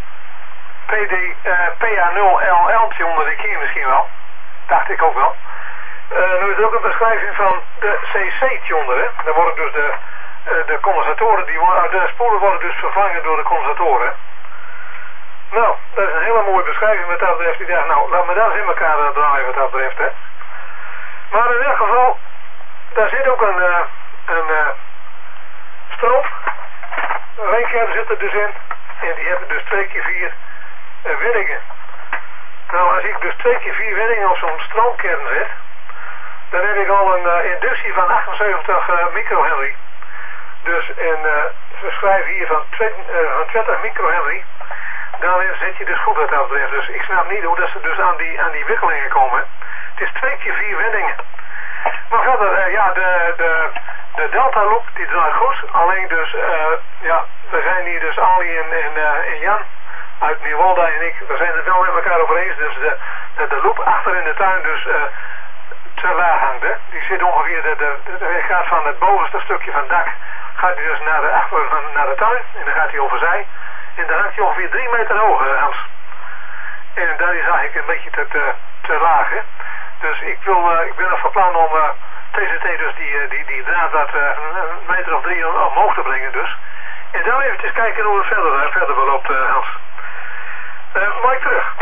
PA0LL tuner, die ken je misschien wel. Dacht ik ook wel. Nu is er ook een beschrijving van de CC-tuner, hè. Daar worden dus de condensatoren, de spoelen worden dus vervangen door de condensatoren. Nou, dat is een hele mooie beschrijving wat dat betreft. Ik dacht, nou, laat me dat eens in elkaar draaien wat dat betreft, hè. Maar in ieder geval, daar zit ook een stroom. Een ringkern zit er dus in. En die hebben dus 2x4 weddingen. Nou, als ik dus 2x4 weddingen op zo'n stroomkern zet, dan heb ik al een inductie van 78 microhenry. Dus we schrijven hier van 20 microhenry. Dan zit je dus goed wat dat betreft. Dus ik snap niet hoe dat ze dus aan die wikkelingen komen. Het is 2x4 weddingen. Maar verder, ja, de delta loop die draait goed. Alleen dus, ja, we zijn hier dus Ali en Jan uit Nieuwolda en ik, we zijn het wel met elkaar over eens. Dus de loop achter in de tuin dus te laag hangt. Hè. Die zit ongeveer, de gaat van het bovenste stukje van het dak, gaat hij dus naar de tuin en dan gaat hij overzij. En dan hangt hij ongeveer 3 meter hoog, Hans. En daar is eigenlijk een beetje te laag, hè. Dus ik ben nog van plan om TCT dus die draad wat een meter of 3 omhoog te brengen dus. En dan eventjes kijken hoe het verder verloopt, Hans. Mag ik terug?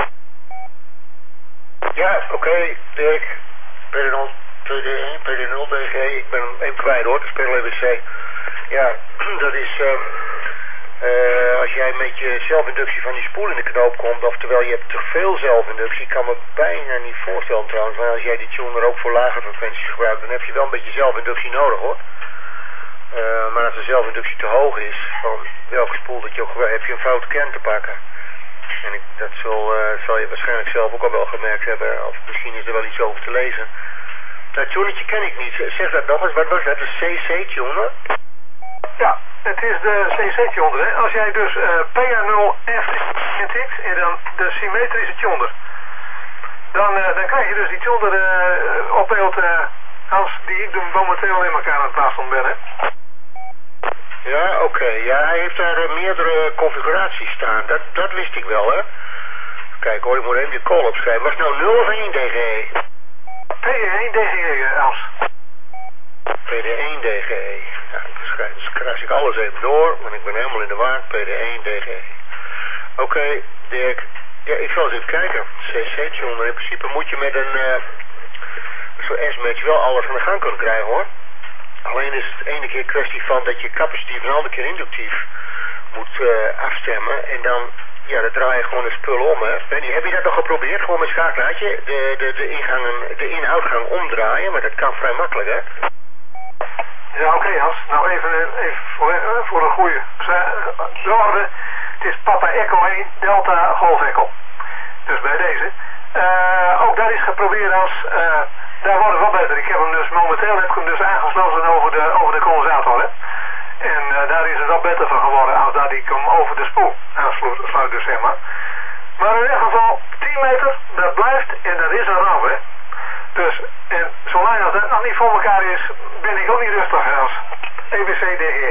Ja, oké, Dirk. PD0, PD1, PD0, DG. Ik ben hem even kwijt hoor, de speel EBC. Ja, dat is... als jij met je zelfinductie van die spoel in de knoop komt, oftewel je hebt te veel zelfinductie, ik kan me bijna niet voorstellen trouwens, maar als jij die tuner ook voor lage frequenties gebruikt, dan heb je wel een beetje zelfinductie nodig hoor. Maar als de zelfinductie te hoog is, van welke spoel dat je ook gebruikt, heb je een foute kern te pakken. En dat zal je waarschijnlijk zelf ook al wel gemerkt hebben, of misschien is er wel iets over te lezen. Dat tunertje ken ik niet, zeg dat nog eens, wat was dat, de CC-tuner? Ja, het is de CC-tuner, hè. Als jij dus PA0F intikt en dan de symmetrische tuner, dan krijg je dus die tuner op beeld, Hans, die ik momenteel in elkaar aan het plaatsen ben, hè. Ja, oké. Ja, hij heeft daar meerdere configuraties staan. Dat wist ik wel, hè. Kijk hoor, ik moet even de call opschrijven. Was het nou 0 of 1 DGE? PD1 DGE, Hans. PD1 DGE. Ja, dus krijg ik alles even door, want ik ben helemaal in de war. PD1 DGE. Oké, Dirk. Ja, ik zal eens even kijken. CC-tuner. In principe moet je met zo'n S-match wel alles aan de gang kunnen krijgen, hoor. Alleen is het ene keer kwestie van dat je capacitief en de andere keer inductief moet afstemmen. En dan, ja, dan draai je gewoon de spul om, hè. Heb je dat nog geprobeerd? Gewoon met schakelaartje de in-uitgang omdraaien, maar dat kan vrij makkelijk, hè. Ja, oké, Hans. Nou, even voor een goede orde. Het is Papa Echo 1, Delta Golf Echo. Dus bij deze. Ook dat is geprobeerd, Hans. Daar wordt het wel beter. Ik heb hem dus momenteel aangesloten over de condensator, hè. En daar is het wel beter van geworden als dat ik hem over de spoel aansluit, dus zeg maar. Maar in ieder geval, 10 meter, dat blijft en dat is een ramp, hè. Dus, en zolang als dat nog niet voor elkaar is, ben ik ook niet rustig, als EBC DGE.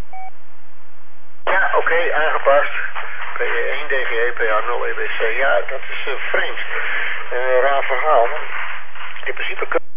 Ja, oké, aangepast. PE1 DGE, PA0 EBC. Ja, dat is vreemd. Raar verhaal. In principe